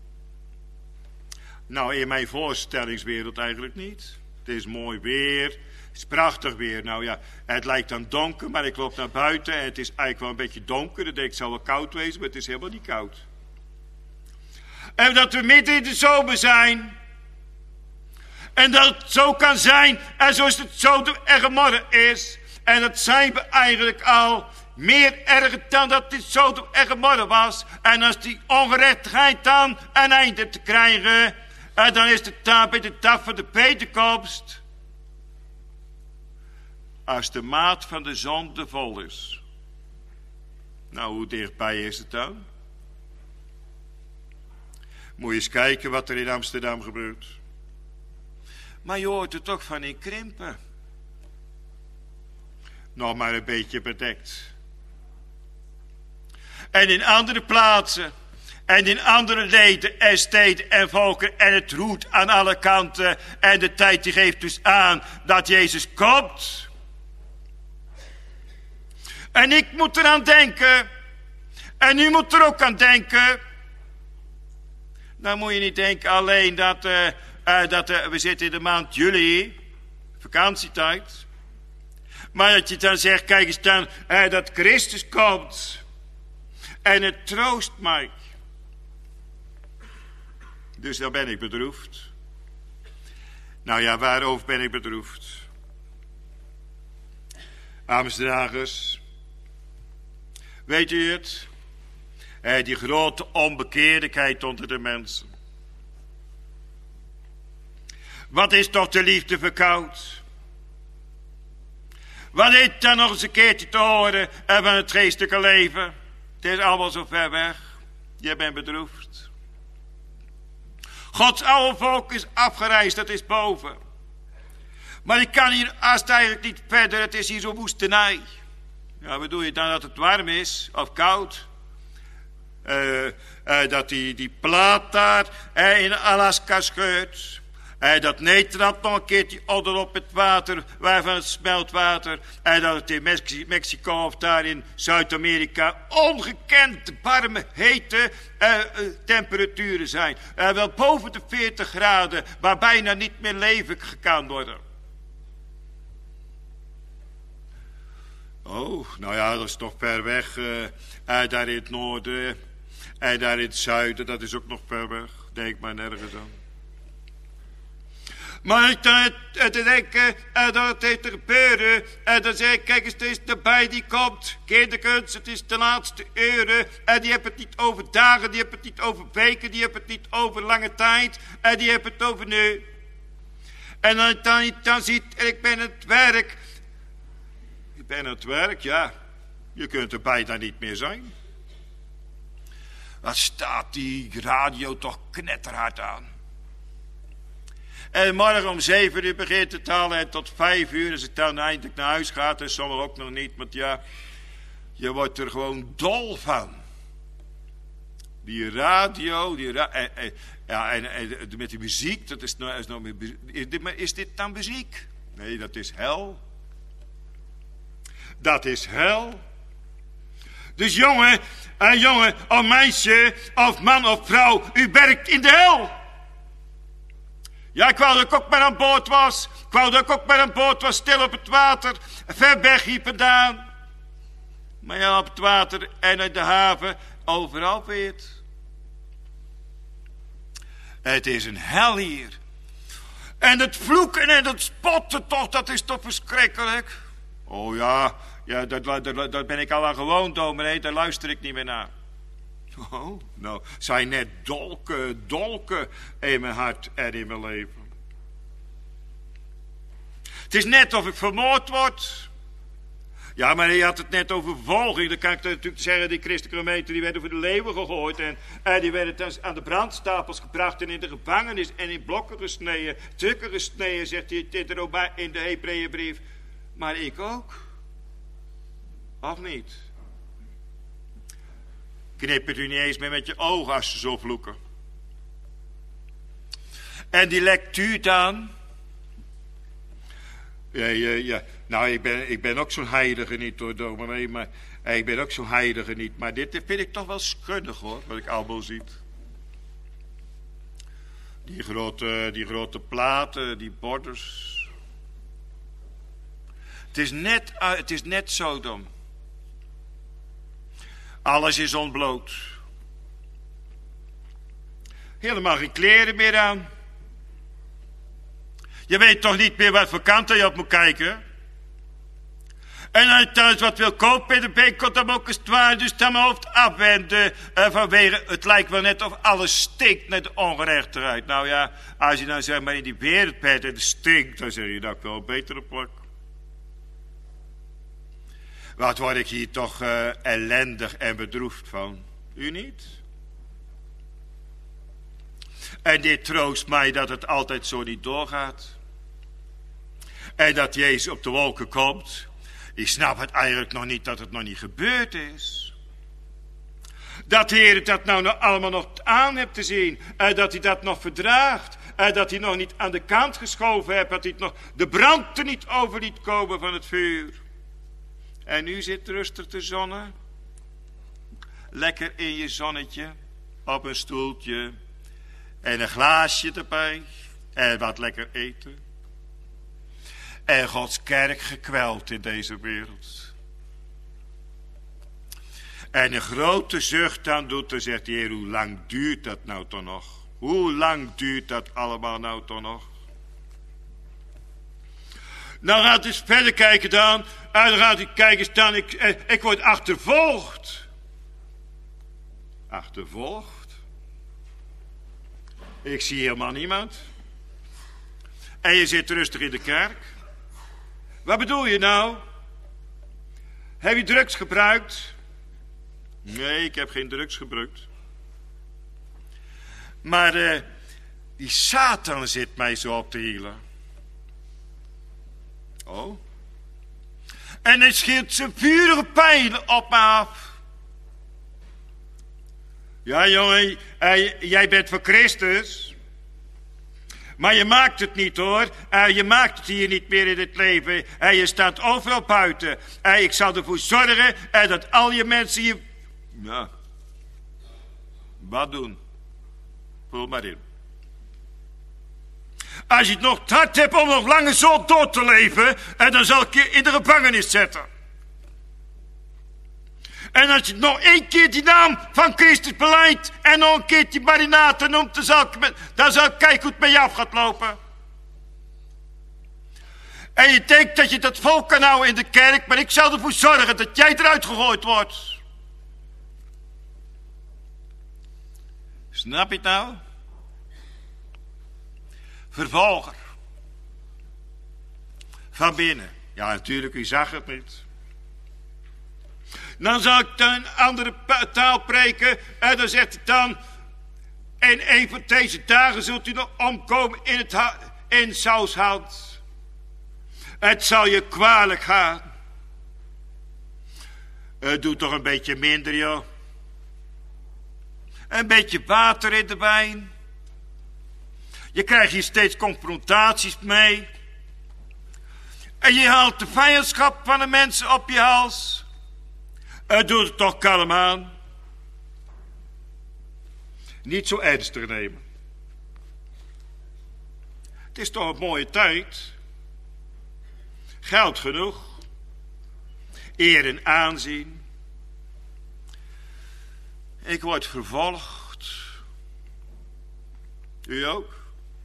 Nou, in mijn voorstellingswereld eigenlijk niet. Het is mooi weer. Het is prachtig weer. Nou ja, het lijkt dan donker, maar ik loop naar buiten en het is eigenlijk wel een beetje donker. Dan denk ik, het zal wel koud wezen, maar het is helemaal niet koud. En dat we midden in de zomer zijn. En dat het zo kan zijn, en zoals het zo en gemorren is. En dat zijn we eigenlijk al meer erger dan dat dit zo en gemorren was. En als die ongerechtigheid dan een einde te krijgen, en dan is het daar bij de dag van de Pentecost. Als de maat van de zonde vol is. Nou, hoe dichtbij is het dan? Moet je eens kijken wat er in Amsterdam gebeurt. Maar je hoort er toch van in krimpen. Nog maar een beetje bedekt. En in andere plaatsen. En in andere leden en steden en volken. En het roert aan alle kanten. En de tijd die geeft dus aan dat Jezus komt. En ik moet eraan denken. En u moet er ook aan denken. Dan moet je niet denken alleen dat, uh, uh, dat uh, we zitten in de maand juli, vakantietijd. Maar dat je dan zegt, kijk eens dan, uh, dat Christus komt. En het troost mij. Dus dan ben ik bedroefd. Nou ja, waarover ben ik bedroefd? Amsterdamers, weet u het? Eh, die grote onbekeerdheid onder de mensen. Wat is toch de liefde verkoud? Wat is dan nog eens een keertje te horen van het geestelijke leven? Het is allemaal zo ver weg. Je bent bedroefd. Gods oude volk is afgereisd, dat is boven. Maar ik kan hier haast eigenlijk niet verder, het is hier zo woestenij. Ja, bedoel je dan dat het warm is of koud? Uh, uh, dat die, die plaat daar uh, in Alaska scheurt. Uh, dat Nederland nog een keertje onder op het water, waarvan het smeltwater. En uh, dat het in Mex- Mexico of daar in Zuid-Amerika ongekend warme, hete uh, uh, temperaturen zijn. Uh, wel boven de veertig graden, waar bijna niet meer levend kan worden. Oh, nou ja, dat is toch ver weg. Uh, uh, daar in het noorden en daar in het zuiden, dat is ook nog ver weg. Denk maar nergens aan. Maar ik dan te denken uh, dat het heeft te gebeuren. En uh, dan zeg ik, kijk eens, het is erbij die komt. Kinderkunst, het is de laatste uren. En uh, die hebben het niet over dagen, die hebben het niet over weken, die hebben het niet over lange tijd. En uh, die hebben het over nu. En dan, dan, dan ziet, ik ben aan het werk. Ik ben aan het werk, ja. Je kunt er bijna niet meer zijn. Wat staat die radio toch knetterhard aan. En morgen om zeven uur begint het al en tot vijf uur als ik dan eindelijk naar huis ga. En sommigen ook nog niet, want ja, je wordt er gewoon dol van. Die radio, die ra en, en, ja, en, en met die muziek, dat is nou, is, nou meer, is, dit, is dit dan muziek? Nee, dat is hel. Dat is hel. Dus jongen, uh, jongen, of meisje, of man of vrouw, u werkt in de hel. Ja, ik wou dat ik ook maar aan boord was. Ik wou dat ik ook maar aan boord was, stil op het water, ver weg hier vandaan. Maar ja, op het water en uit de haven, overal weert. Het is een hel hier. En het vloeken en het spotten toch, dat is toch verschrikkelijk. Oh ja, ja daar, daar, daar ben ik al aan gewoon, dominee, daar luister ik niet meer naar. Oh, nou, zijn net dolken, dolken in mijn hart en in mijn leven. Het is net of ik vermoord word. Ja, maar je had het net over vervolging. Dan kan ik natuurlijk zeggen, die christelijke gemeenten die werden voor de leeuwen gegooid. En, en die werden dan aan de brandstapels gebracht en in de gevangenis en in blokken gesneden. Stukken gesneden, zegt hij in de Hebreeënbrief. Maar ik ook. Of niet? Knip het u niet eens meer met je ogen als ze zo vloeken. En die lectuur dan. Ja, ja, ja. Nou, ik ben, ik ben ook zo'n heilige niet hoor, dominee. Maar ik ben ook zo'n heilige niet. Maar dit vind ik toch wel schunnig hoor, wat ik allemaal ziet. Die grote, die grote platen, die borders. Het is net, uh, het is net Sodom. Alles is ontbloot. Helemaal geen kleren meer aan. Je weet toch niet meer wat voor kanten je op moet kijken. En als je thuis wat wil kopen in de winkel, dan moet ik eens het waar dus dan mijn hoofd afwenden. Uh, vanwege, het lijkt wel net of alles stinkt naar de ongerechtigheid. Nou ja, als je nou zeg maar in die wereld bent en het stinkt, dan zeg je dat ik wel een betere plek. Wat word ik hier toch uh, ellendig en bedroefd van. U niet? En dit troost mij dat het altijd zo niet doorgaat. En dat Jezus op de wolken komt. Ik snap het eigenlijk nog niet dat het nog niet gebeurd is. Dat de Heer dat nou nog allemaal nog aan hebt te zien. En dat hij dat nog verdraagt. En dat hij nog niet aan de kant geschoven hebt. Dat hij nog de brand er niet over liet komen van het vuur. En u zit rustig te zonnen. Lekker in je zonnetje. Op een stoeltje. En een glaasje erbij. En wat lekker eten. En Gods kerk gekweld in deze wereld. En een grote zucht aan doet en zegt de Heer, hoe lang duurt dat nou toch nog? Hoe lang duurt dat allemaal nou toch nog? Nou gaat hij verder kijken dan. En dan gaat hij kijken staan, ik, ik word achtervolgd. Achtervolgd? Ik zie helemaal niemand. En je zit rustig in de kerk. Wat bedoel je nou? Heb je drugs gebruikt? Nee, ik heb geen drugs gebruikt. Maar uh, die Satan zit mij zo op de hielen. Oh. En hij schiet zijn vurige pijlen op me af. Ja, jongen, uh, jij bent voor Christus. Maar je maakt het niet, hoor. Uh, je maakt het hier niet meer in het leven. Uh, je staat overal buiten. Uh, ik zal ervoor zorgen uh, dat al je mensen hier... Ja. Wat doen? Vul maar in. Als je het nog hard hebt om nog langer zo door te leven, uh, dan zal ik je in de gevangenis zetten. En als je nog één keer die naam van Christus beleidt en nog een keer die marinaten noemt, dan zal ik, dan zal ik kijken hoe het met je af gaat lopen. En je denkt dat je dat volk kan houden in de kerk, maar ik zal ervoor zorgen dat jij eruit gegooid wordt. Snap je het nou? Vervolger. Van binnen. Ja, natuurlijk, u zag het niet. Dan zal ik dan een andere taal preken. En dan zegt hij dan. In een van deze dagen zult u nog omkomen in het in saushout. Het zal je kwalijk gaan. Het doet toch een beetje minder, joh. Een beetje water in de wijn. Je krijgt hier steeds confrontaties mee. En je haalt de vijandschap van de mensen op je hals. Het doet het toch kalm aan. Niet zo ernstig nemen. Het is toch een mooie tijd. Geld genoeg. Eer en aanzien. Ik word vervolgd. U ook?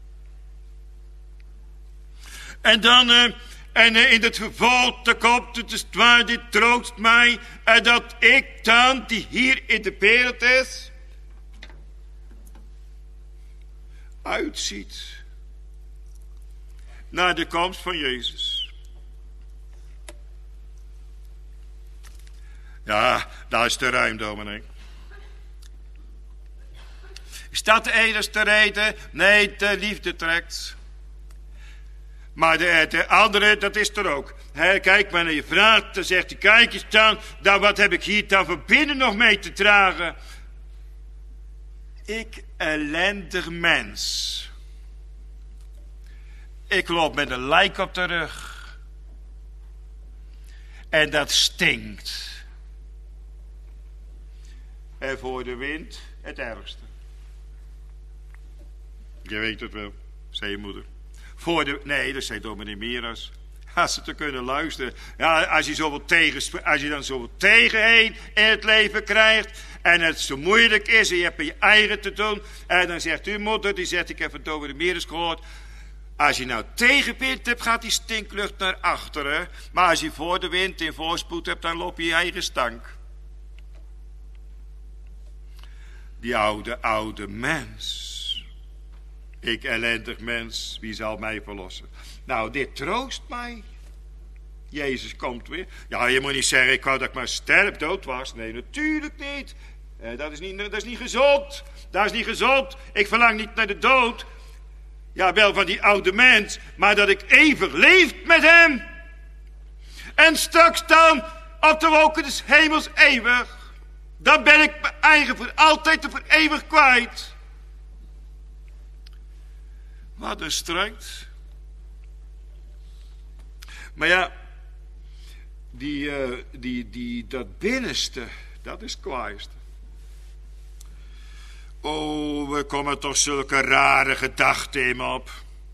En dan... Uh, En in het vervolg, dan komt het dus waar, dit troost mij. En dat ik dan, die hier in de wereld is, uitziet naar de komst van Jezus. Ja, daar is de ruim, dominee. Is dat de enige reden? Nee, de liefde trekt. Maar de, de andere, dat is er ook. He, kijk maar naar je vraagt, dan zegt hij, kijk eens dan, dan, wat heb ik hier dan van binnen nog mee te dragen? Ik ellendig mens. Ik loop met een lijk op de rug. En dat stinkt. En voor de wind het ergste. Je weet het wel, zei je moeder. Voor de, nee, dat zei dominee Miras. Als ze te kunnen luisteren. Ja, als je, zoveel tegen, als je dan zoveel tegenheen in het leven krijgt. En het zo moeilijk is. En je hebt je eigen te doen. En dan zegt uw moeder. Die zegt, ik heb van dominee Miras gehoord. Als je nou tegenwind hebt, gaat die stinklucht naar achteren. Maar als je voor de wind in voorspoed hebt, dan loop je je eigen stank. Die oude, oude mens. Ik ellendig mens, wie zal mij verlossen? Nou, dit troost mij. Jezus komt weer. Ja, je moet niet zeggen, ik wou dat ik maar sterf, dood was. Nee, natuurlijk niet. Eh, dat is niet. Dat is niet gezond. Dat is niet gezond. Ik verlang niet naar de dood. Ja, wel van die oude mens. Maar dat ik eeuwig leef met hem. En straks dan op de wolken des hemels eeuwig. Dan ben ik mijn eigen voor altijd en voor eeuwig kwijt. Wat een strijd. Maar ja, die, uh, die, die, dat binnenste, dat is het kwaaiste. Oh, er komen toch zulke rare gedachten in me op.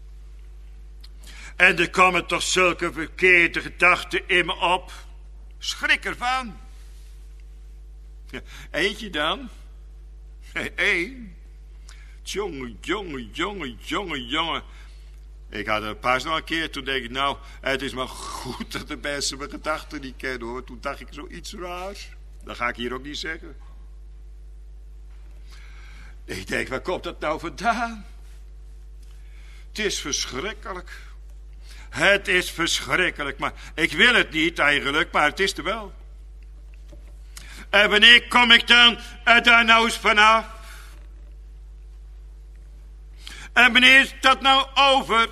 En er komen toch zulke verkeerde gedachten in me op. Schrik ervan. Ja, eentje dan? Eén. Jongen, jongen, jongen, jongen, jongen. Ik had er pas nog een keer, toen denk ik, nou, het is maar goed dat de mensen mijn gedachten niet kennen, hoor. Toen dacht ik zoiets raars. Dat ga ik hier ook niet zeggen. Ik denk, waar komt dat nou vandaan? Het is verschrikkelijk. Het is verschrikkelijk, maar ik wil het niet eigenlijk, maar het is er wel. En wanneer kom ik dan er daar nou eens vanaf? En wanneer is dat nou over?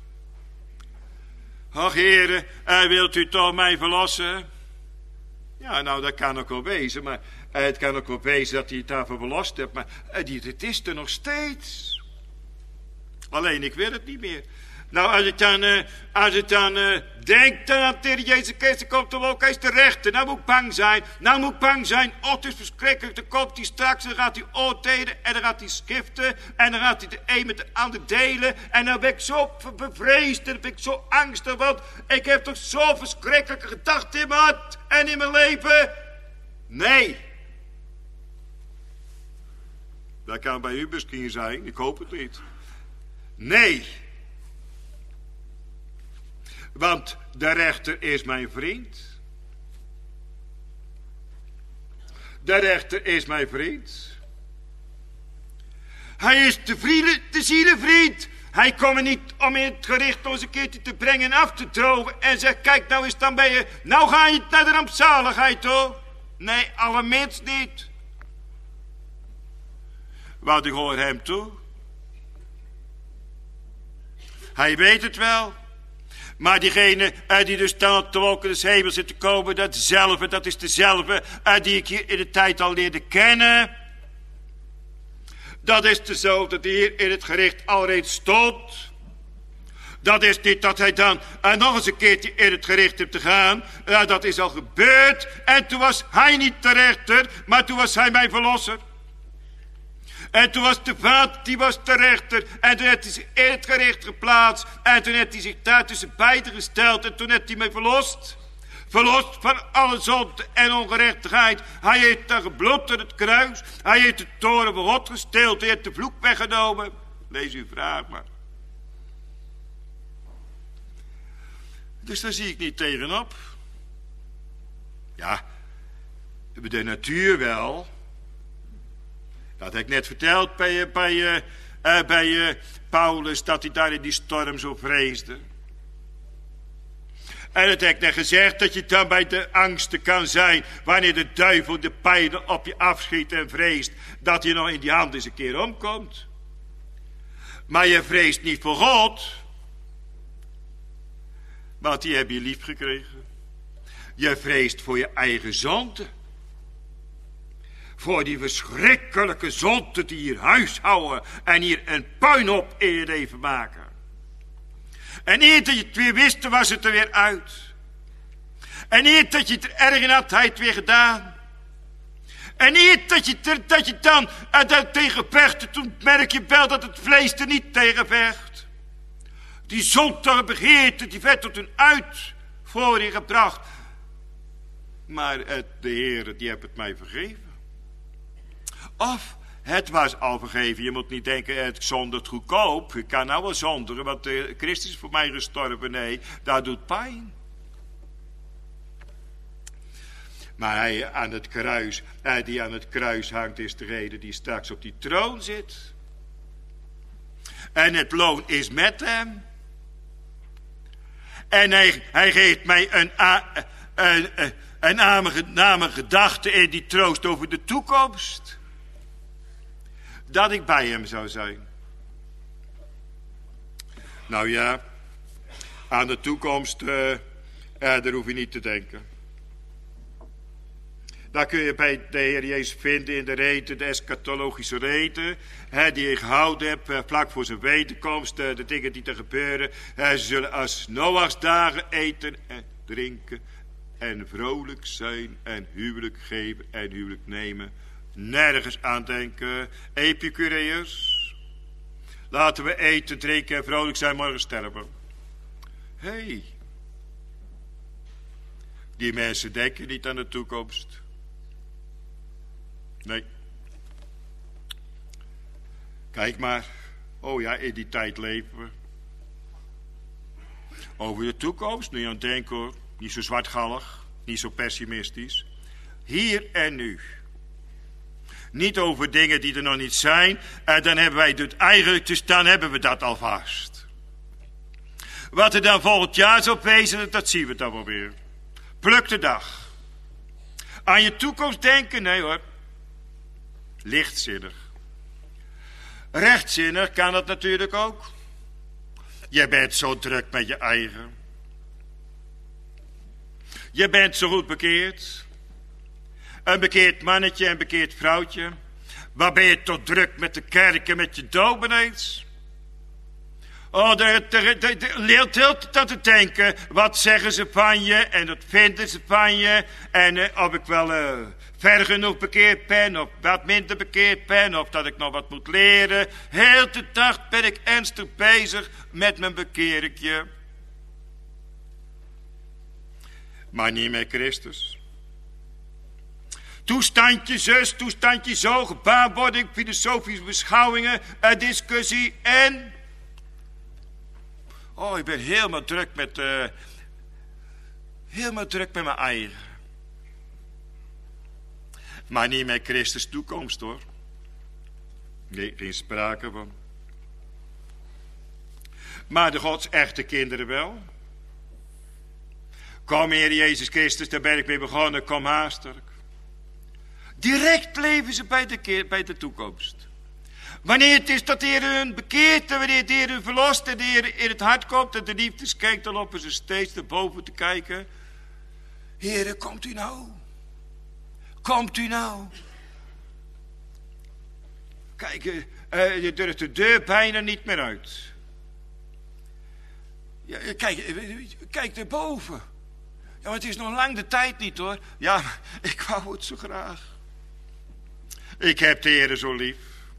Och, heren, wilt u toch mij verlossen? Ja, nou, dat kan ook wel wezen, maar het kan ook wel wezen dat hij het daarvoor verlost hebt, maar het is er nog steeds. Alleen, ik wil het niet meer. Nou, als ik dan, uh, als ik dan uh, denk dan aan tegen Jezus Christus komt er ook eens terecht. Nou moet ik bang zijn. Nou moet ik bang zijn. Oh, het is verschrikkelijk. Dan komt hij straks, dan gaat hij oordelen en dan gaat hij schiften. En dan gaat hij de een met de ander delen. En dan ben ik zo bevreesd en dan ben ik zo angstig. Want ik heb toch zo verschrikkelijke gedachten in mijn hart en in mijn leven. Nee. Dat kan bij u misschien zijn. Ik hoop het niet. Nee. Want de rechter is mijn vriend. De rechter is mijn vriend. Hij is de, vrienden, de zielenvriend. Hij komt er niet om in het gericht ons een keertje te brengen en af te drogen. En zegt, kijk nou eens dan ben je. Nou ga je naar de rampzaligheid hoor. Nee, allerminst niet. Want ik hoor hem toe. Hij weet het wel. Maar diegene uh, die dus dan op de wolken des hemels zit te komen, datzelfde, dat is dezelfde uh, die ik hier in de tijd al leerde kennen. Dat is dezelfde die hier in het gericht al reeds stond. Dat is niet dat hij dan uh, nog eens een keertje in het gericht heeft te gaan. Uh, dat is al gebeurd. En toen was hij niet de rechter, maar toen was hij mijn verlosser. En toen was de vader, die was de rechter. En toen heeft hij zich in het gericht geplaatst. En toen heeft hij zich daar tussen beiden gesteld. En toen heeft hij mij verlost. Verlost van alle zonde en ongerechtigheid. Hij heeft daar gebloed aan het kruis. Hij heeft de toren van God gestild. Hij heeft de vloek weggenomen. Lees uw vraag maar. Dus daar zie ik niet tegenop. Ja, de natuur wel. Dat heb ik net verteld bij, bij, uh, uh, bij uh, Paulus, dat hij daar in die storm zo vreesde. En dat heb ik net gezegd, dat je dan bij de angsten kan zijn, wanneer de duivel de pijlen op je afschiet en vreest, dat je nog in die hand eens een keer omkomt. Maar je vreest niet voor God, want die heb je lief gekregen. Je vreest voor je eigen zonde. Voor die verschrikkelijke zonden die hier huishouden en hier een puinhoop in je leven maken. En eer dat je het weer wist, was het er weer uit. En eer dat je het er erg in had, hij het weer gedaan. En eer dat je, ter, dat je dan uh, dat tegen vecht, toen merk je wel dat het vlees er niet tegen vecht. Die zondige begeerte, die werd tot een uitvoering gebracht. Maar uh, de Heer, die heeft het mij vergeven. Of het was al vergeven. Je moet niet denken, het zondert goedkoop. Ik kan nou wel zonderen, want uh, Christus is voor mij gestorven. Nee, dat doet pijn. Maar hij aan het kruis, uh, die aan het kruis hangt, is degene die straks op die troon zit. En het loon is met hem. En hij, hij geeft mij een, een, een, een aangename gedachte in die troost over de toekomst. Dat ik bij hem zou zijn. Nou ja, aan de toekomst, uh, uh, daar hoef je niet te denken. Daar kun je bij de Heer Jezus vinden in de reden, de eschatologische reden, hè, die je gehouden hebt, uh, vlak voor zijn wederkomst, uh, de dingen die er gebeuren. Uh, ze zullen als Noachs dagen eten en drinken en vrolijk zijn en huwelijk geven en huwelijk nemen nergens aan denken. Epicureërs. Laten we eten, drinken en vrolijk zijn, morgen sterven. Hé. Hey. Die mensen denken niet aan de toekomst. Nee. Kijk maar. Oh ja, in die tijd leven we. Over de toekomst, nu aan het denken hoor. Niet zo zwartgallig, niet zo pessimistisch. Hier en nu. Niet over dingen die er nog niet zijn. En dan hebben wij het eigenlijk, dus dan hebben we dat alvast. Wat er dan volgend jaar zal wezen, dat zien we dan wel weer. Pluk de dag. Aan je toekomst denken? Nee hoor. Lichtzinnig. Rechtzinnig kan dat natuurlijk ook. Je bent zo druk met je eigen. Je bent zo goed bekeerd. Een bekeerd mannetje en een bekeerd vrouwtje. Waar ben je toch druk met de kerk en met je dominees? Oh, daar leert heel dat te denken. Wat zeggen ze van je en wat vinden ze van je? En uh, of ik wel uh, ver genoeg bekeerd ben of wat minder bekeerd ben. Of dat ik nog wat moet leren. Heel de dag ben ik ernstig bezig met mijn bekeringje. Maar niet met Christus. Toestandje zus, toestandje zo, gewaarwording, filosofische beschouwingen, uh, discussie en... Oh, ik ben helemaal druk met... Uh, helemaal druk met mijn eigen. Maar niet met Christus toekomst, hoor. Nee, geen sprake van. Maar de Gods echte kinderen wel. Kom, Heer Jezus Christus, daar ben ik mee begonnen, kom haastig. Direct leven ze bij de, bij de toekomst. Wanneer het is dat de Heer hun bekeert en wanneer de Heer hun verlost en de Heer in het hart komt en de liefde schenkt, dan lopen ze steeds naar boven te kijken. Heer, komt u nou? Komt u nou? Kijk, uh, je durft de deur bijna niet meer uit. Ja, kijk, kijk naar boven. Ja, maar het is nog lang de tijd niet hoor. Ja, ik wou het zo graag. Ik heb de Heer zo lief.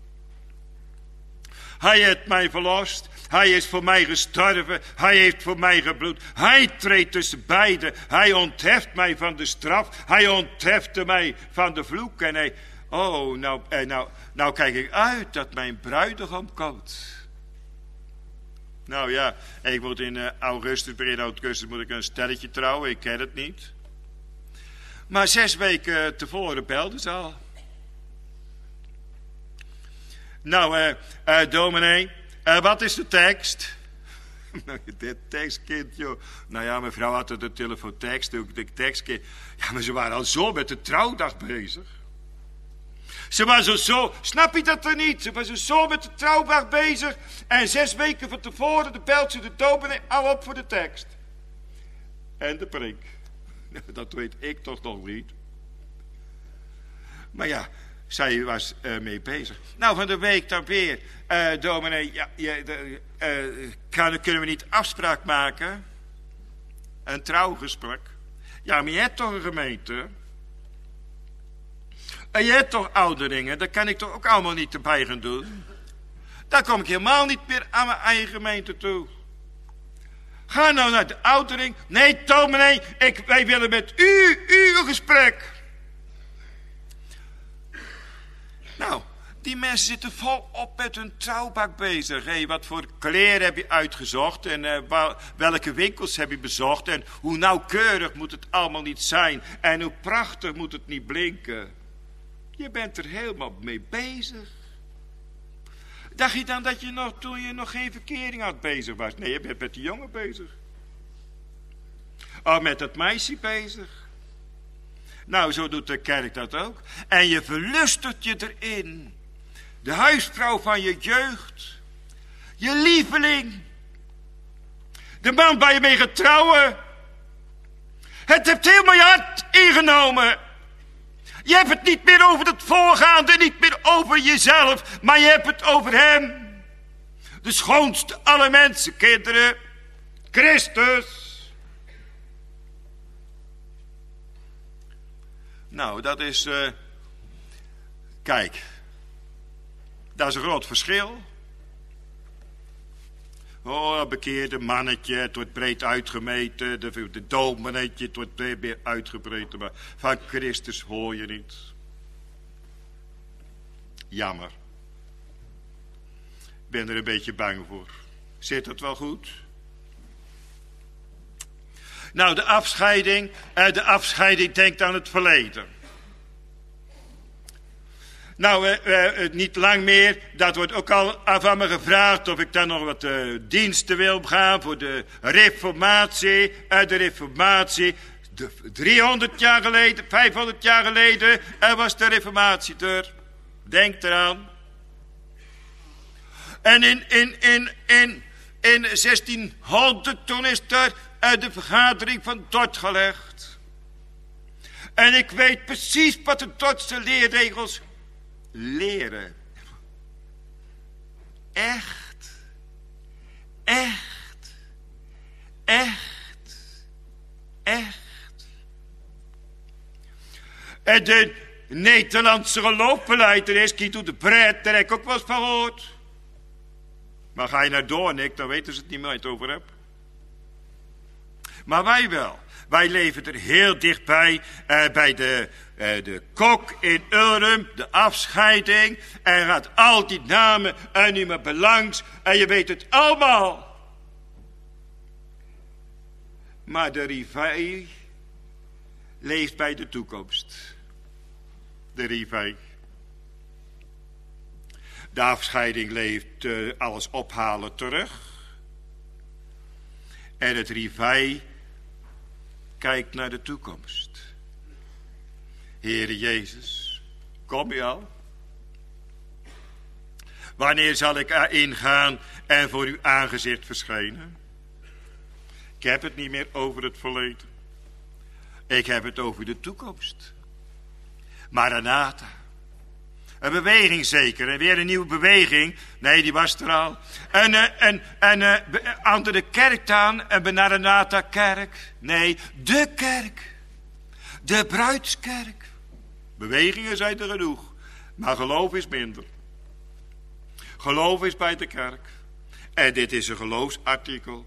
Hij heeft mij verlost. Hij is voor mij gestorven. Hij heeft voor mij gebloed. Hij treedt tussen beiden. Hij ontheft mij van de straf. Hij onthefte mij van de vloek. En hij... Oh, nou, nou, nou kijk ik uit dat mijn bruidegom komt. Nou ja, ik moet in uh, augustus, begin augustus moet ik een stelletje trouwen. Ik ken het niet. Maar zes weken tevoren belde ze al. Nou, uh, uh, dominee, uh, wat is de tekst? Nou, dit tekstkind, joh. Nou ja, mijn vrouw had de telefoontekst, ook de tekstkind. Ja, maar ze waren al zo met de trouwdag bezig. Ze was zo, zo, snap je dat er niet? Ze was zo, zo met de trouwdag bezig. En zes weken van tevoren, de belt ze de dominee al op voor de tekst. En de preek. Dat weet ik toch nog niet. Maar ja... Zij was uh, mee bezig. Nou, van de week dan weer. Uh, dominee, ja, ja, uh, kan, kunnen we niet afspraak maken? Een trouwgesprek. Ja, maar je hebt toch een gemeente? En je hebt toch ouderingen? Dat kan ik toch ook allemaal niet erbij gaan doen? Dan kom ik helemaal niet meer aan mijn eigen gemeente toe. Ga nou naar de oudering. Nee, dominee, ik, wij willen met u, u een gesprek. Nou, die mensen zitten volop met hun trouwbak bezig. Hey, wat voor kleren heb je uitgezocht en uh, waar, welke winkels heb je bezocht en hoe nauwkeurig moet het allemaal niet zijn en hoe prachtig moet het niet blinken. Je bent er helemaal mee bezig. Dacht je dan dat je nog, toen je nog geen verkering had, bezig was? Nee, je bent met die jongen bezig. Of met dat meisje bezig. Nou, zo doet de kerk dat ook. En je verlustigt je erin. De huisvrouw van je jeugd. Je lieveling. De man waar je mee gaat trouwen. Het heeft helemaal je hart ingenomen. Je hebt het niet meer over het voorgaande, niet meer over jezelf, maar je hebt het over hem. De schoonste alle mensenkinderen. Christus. Nou, dat is, uh, Kijk, dat is een groot verschil. Oh, dat bekeerde mannetje, het wordt breed uitgemeten. De, de dominetje, het wordt breed uitgebreid. Maar van Christus hoor je niet. Jammer. Ik ben er een beetje bang voor. Zit het wel goed? Nou, de afscheiding. De afscheiding denkt aan het verleden. Nou, eh, eh, niet lang meer. Dat wordt ook al van me gevraagd of ik dan nog wat uh, diensten wil gaan voor de reformatie. Uh, de reformatie. De, driehonderd jaar geleden, vijfhonderd jaar geleden uh, was de reformatie er. Denk eraan. En in, in, in, in, in zestienhonderd toen is er uh, de vergadering van Dort gelegd. En ik weet precies wat de Dortse leerregels leren. Echt. Echt. Echt. Echt. En de Nederlandse geloofsbeleider is Kito de Pret, daar heb ik ook wel eens van gehoord. Maar ga je naar Doornik, dan weten ze het niet meer waar je het over hebt. Maar wij wel. Wij leven er heel dichtbij, uh, bij de, uh, de kok in Ulrum, de afscheiding. En gaat al die namen en niet meer belangs. En je weet het allemaal. Maar de rivij leeft bij de toekomst. De rivij. De afscheiding leeft uh, alles ophalen terug. En het rivij kijkt naar de toekomst. Heere Jezus, kom je al? Wanneer zal ik erin gaan en voor uw aangezicht verschijnen? Ik heb het niet meer over het verleden. Ik heb het over de toekomst. Maranatha. Een beweging zeker. En weer een nieuwe beweging. Nee, die was er al. En, uh, en, en uh, achter de kerk aan. En Maranatha kerk. Nee, de kerk. De bruidskerk. Bewegingen zijn er genoeg. Maar geloof is minder. Geloof is bij de kerk. En dit is een geloofsartikel.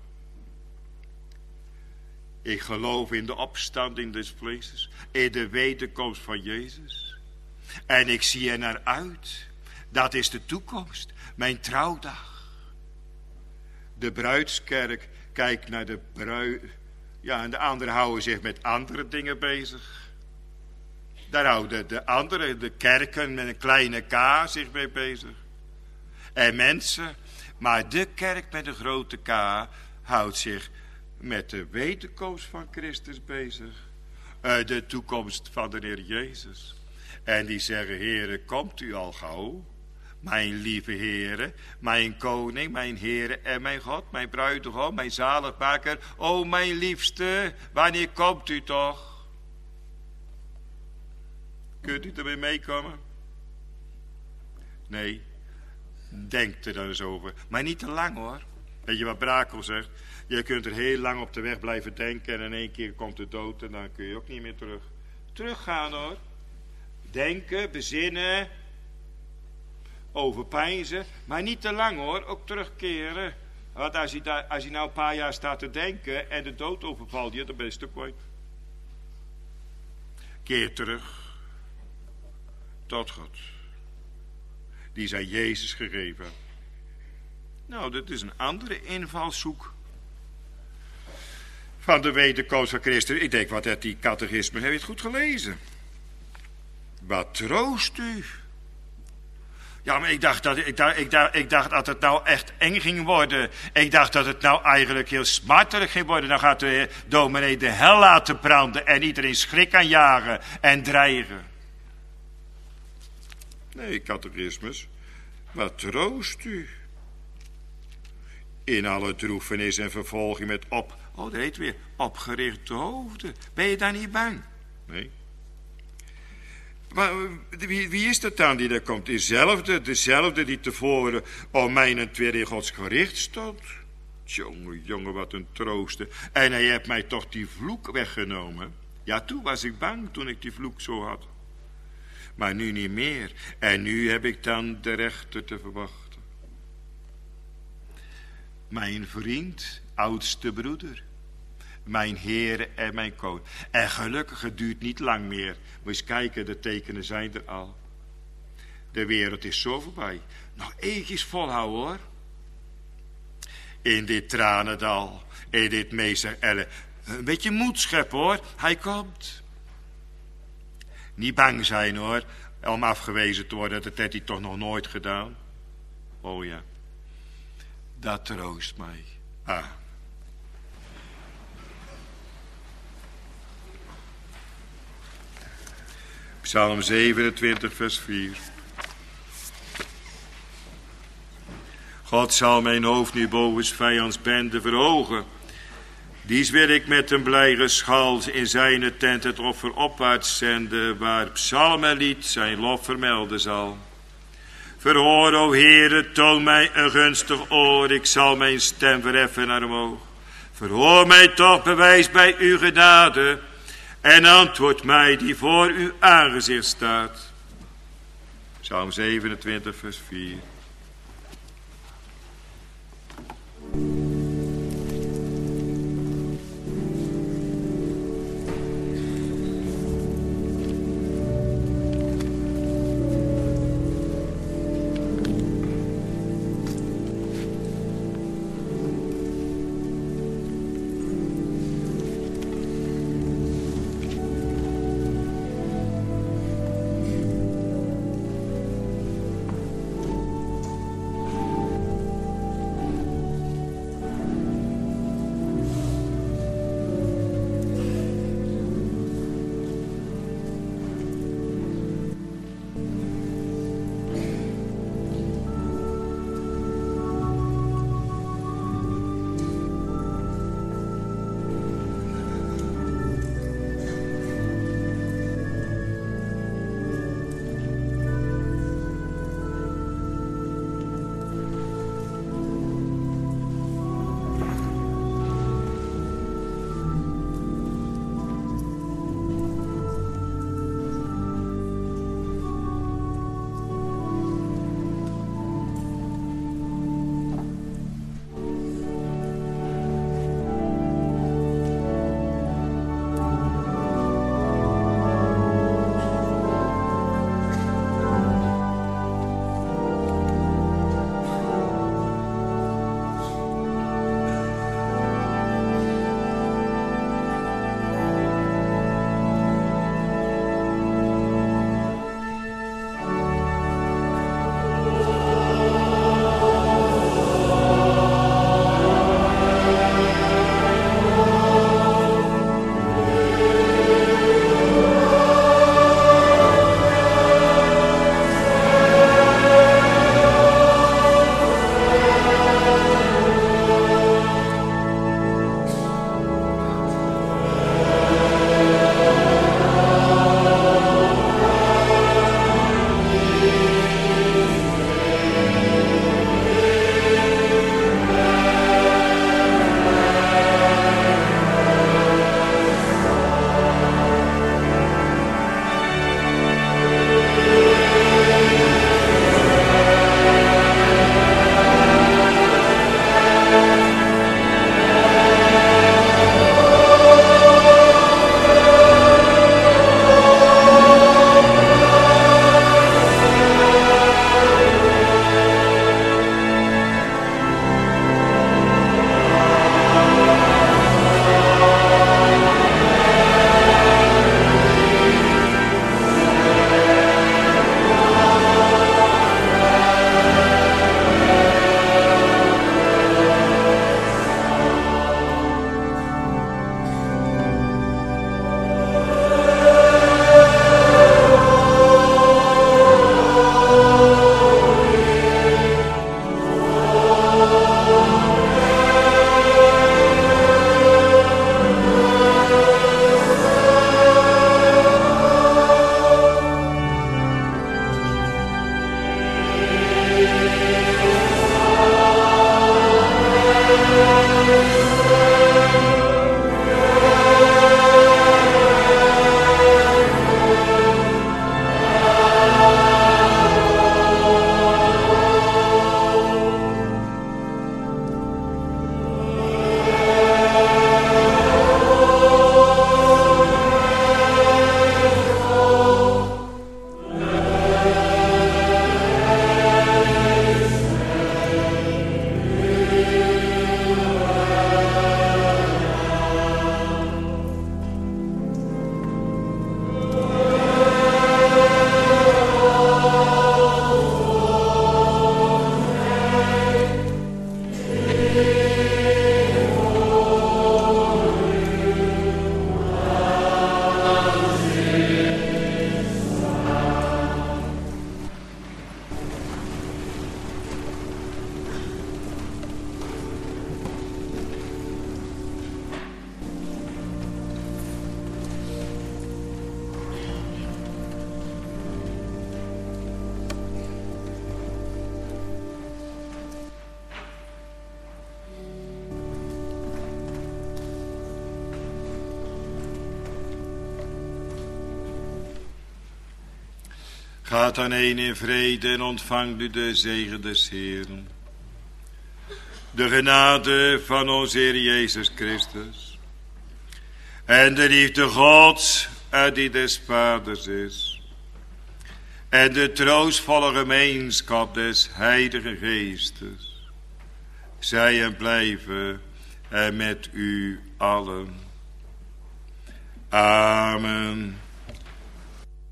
Ik geloof in de opstanding des vlees. In de wederkomst van Jezus. En ik zie er naar uit. Dat is de toekomst. Mijn trouwdag. De bruidskerk kijkt naar de bruid. Ja, en de anderen houden zich met andere dingen bezig. Daar houden de anderen, de kerken met een kleine k, zich mee bezig. En mensen, maar de kerk met een grote K houdt zich met de wederkomst van Christus bezig. Uh, de toekomst van de Heer Jezus. En die zeggen, Heere, komt u al gauw? Mijn lieve Heere, mijn koning, mijn Heere en mijn God, mijn bruidegom, mijn zaligmaker. O mijn liefste, wanneer komt u toch? Kunt u ermee meekomen? Nee, denk er dan eens over. Maar niet te lang hoor. Weet je wat Brakel zegt? Je kunt er heel lang op de weg blijven denken en in één keer komt de dood en dan kun je ook niet meer terug. Teruggaan hoor. Denken, bezinnen, overpeinzen, maar niet te lang hoor, ook terugkeren. Want als je, daar, als je nou een paar jaar staat te denken en de dood overvalt je, dan ben je stuk kwijt. Keer terug tot God, die zij Jezus gegeven. Nou, dit is een andere invalshoek van de wederkomst van Christus. Ik denk, wat heeft die catechisme, heb je het goed gelezen? Wat troost u. Ja, maar ik dacht, dat, ik, dacht, ik, dacht, ik dacht dat het nou echt eng ging worden. Ik dacht dat het nou eigenlijk heel smartelijk ging worden. Dan gaat de dominee de hel laten branden en iedereen schrik aanjagen en dreigen. Nee, catechismus. Wat troost u. In alle droefenis en vervolging met op... Oh, dat heet weer opgerichte hoofden. Ben je daar niet bang? Nee. Maar wie, wie is dat dan die daar komt? Dezelfde, dezelfde die tevoren om mijnentwil in Gods gericht stond. Jongen, jongen, wat een troosten. En hij heeft mij toch die vloek weggenomen. Ja, toen was ik bang toen ik die vloek zo had. maar nu niet meer. En nu heb ik dan de rechter te verwachten. Mijn vriend, oudste broeder, mijn Heer en mijn koning. En gelukkig, het duurt niet lang meer. Moet je eens kijken, de tekenen zijn er al. De wereld is zo voorbij. Nog eentjes volhouden hoor. In dit tranendal, in dit meester ellen. Een beetje moed scheppen hoor, hij komt. Niet bang zijn hoor, om afgewezen te worden, dat heeft hij toch nog nooit gedaan. Oh ja, dat troost mij. Ah. Psalm zevenentwintig vers vier. God zal mijn hoofd nu boven 's vijands bende verhogen. Dies wil ik met een blij geschal in zijn tent het offer opwaarts zenden, waar psalmenlied zijn lof vermelden zal. Verhoor, o Heere, toon mij een gunstig oor, ik zal mijn stem verheffen naar omhoog. Verhoor mij toch, bewijs bij uw genade, en antwoord mij die voor uw aangezicht staat. Psalm zevenentwintig vers vier. Gaat dan heen in vrede en ontvangt u de zegen des Heeren. De genade van onze Heer Jezus Christus. En de liefde Gods en die des Vaders is. En de troostvolle gemeenschap des Heilige Geestes. Zij en blijven en met u allen. Amen.